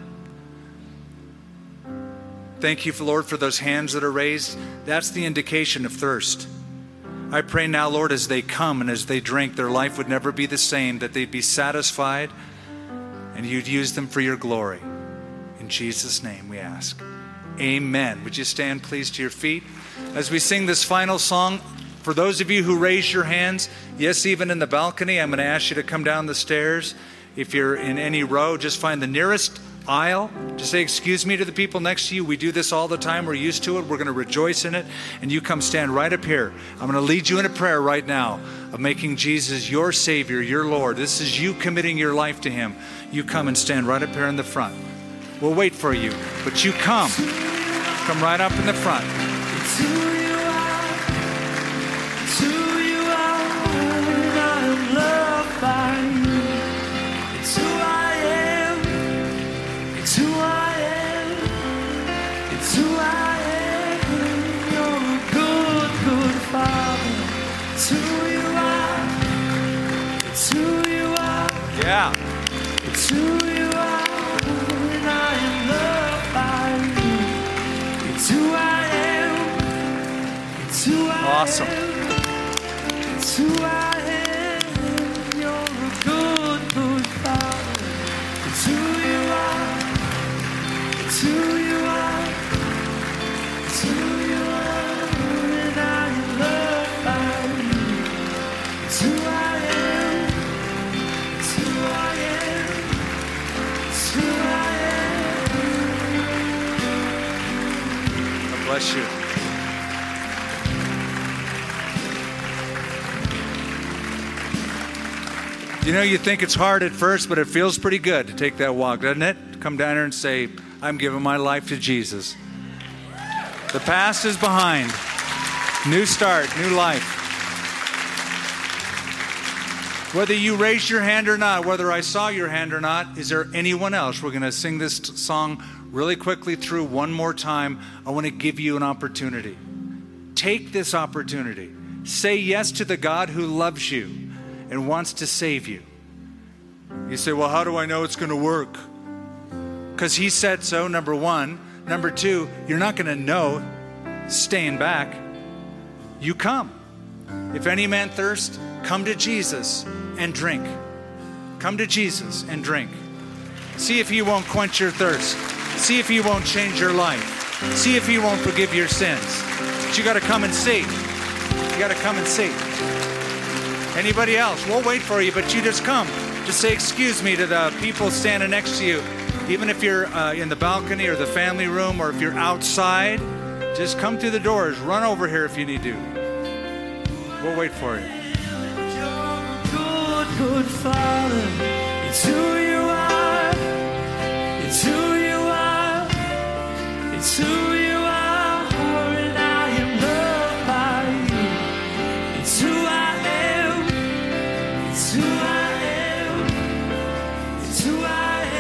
Thank you, for, Lord, for those hands that are raised. That's the indication of thirst. I pray now, Lord, as they come and as they drink, their life would never be the same, that they'd be satisfied and you'd use them for your glory. In Jesus' name we ask. Amen. Would you stand, please, to your feet? As we sing this final song, for those of you who raise your hands, yes, even in the balcony, I'm going to ask you to come down the stairs. If you're in any row, just find the nearest aisle. Just say, excuse me to the people next to you. We do this all the time. We're used to it. We're going to rejoice in it. And you come stand right up here. I'm going to lead you in a prayer right now of making Jesus your Savior, your Lord. This is you committing your life to him. You come and stand right up here in the front. We'll wait for you, but you come. Come right up in the front. It's who you are. It's who you are. And I am loved by you. It's who I am. It's who I am. It's who I am. You're a good, good Father. It's who you are. It's who you are. Yeah. It's who you are. And I am loved by you. It's who I am. It's who I Awesome. am. It's who I am. You're a good, good Father. It's who you are. It's who you are. It's who you are. And I am loved by you. It's who I am. It's who I am. It's who I am. God bless you. You know, you think it's hard at first, but it feels pretty good to take that walk, doesn't it? Come down here and say, I'm giving my life to Jesus. The past is behind. New start, new life. Whether you raised your hand or not, whether I saw your hand or not, is there anyone else? We're going to sing this t- song really quickly through one more time. I want to give you an opportunity. Take this opportunity. Say yes to the God who loves you and wants to save you. You say, well, how do I know it's going to work? Because he said so, number one. Number two, you're not going to know staying back. You come. If any man thirst, come to Jesus and drink. Come to Jesus and drink. See if he won't quench your thirst. See if he won't change your life. See if he won't forgive your sins. But you got to come and see. You got to come and see. Anybody else? We'll wait for you, but you just come. Just say, excuse me to the people standing next to you. Even if you're uh, in the balcony or the family room, or if you're outside, just come through the doors. Run over here if you need to. We'll wait for you. good Father. It's who you are. It's who you are. It's who you are. And I am loved by you. It's who I am. It's who I am. It's who I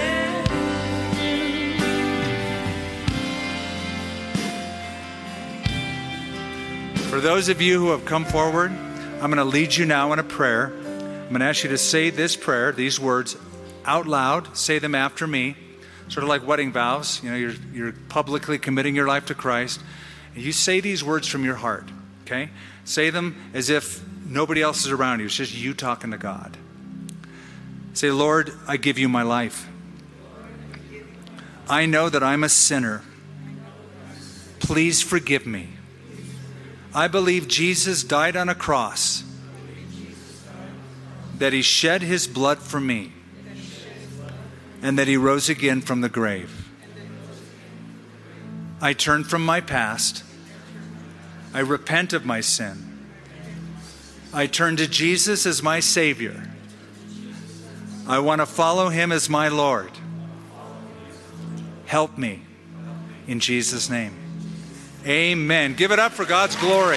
am. For those of you who have come forward, I'm going to lead you now in a prayer. I'm going to ask you to say this prayer, these words, out loud. Say them after me, sort of like wedding vows. You know, you're, you're publicly committing your life to Christ. And you say these words from your heart, okay? Say them as if nobody else is around you. It's just you talking to God. Say, Lord, I give you my life. I know that I'm a sinner. Please forgive me. I believe Jesus died on a cross, that he shed his blood for me, and that he rose again from the grave. I turn from my past. I repent of my sin. I turn to Jesus as my Savior. I want to follow him as my Lord. Help me in Jesus' name. Amen. Give it up for God's glory.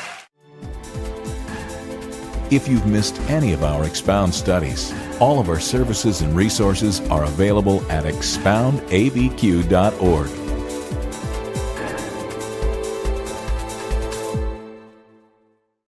If you've missed any of our Expound studies, all of our services and resources are available at expound a v q dot org.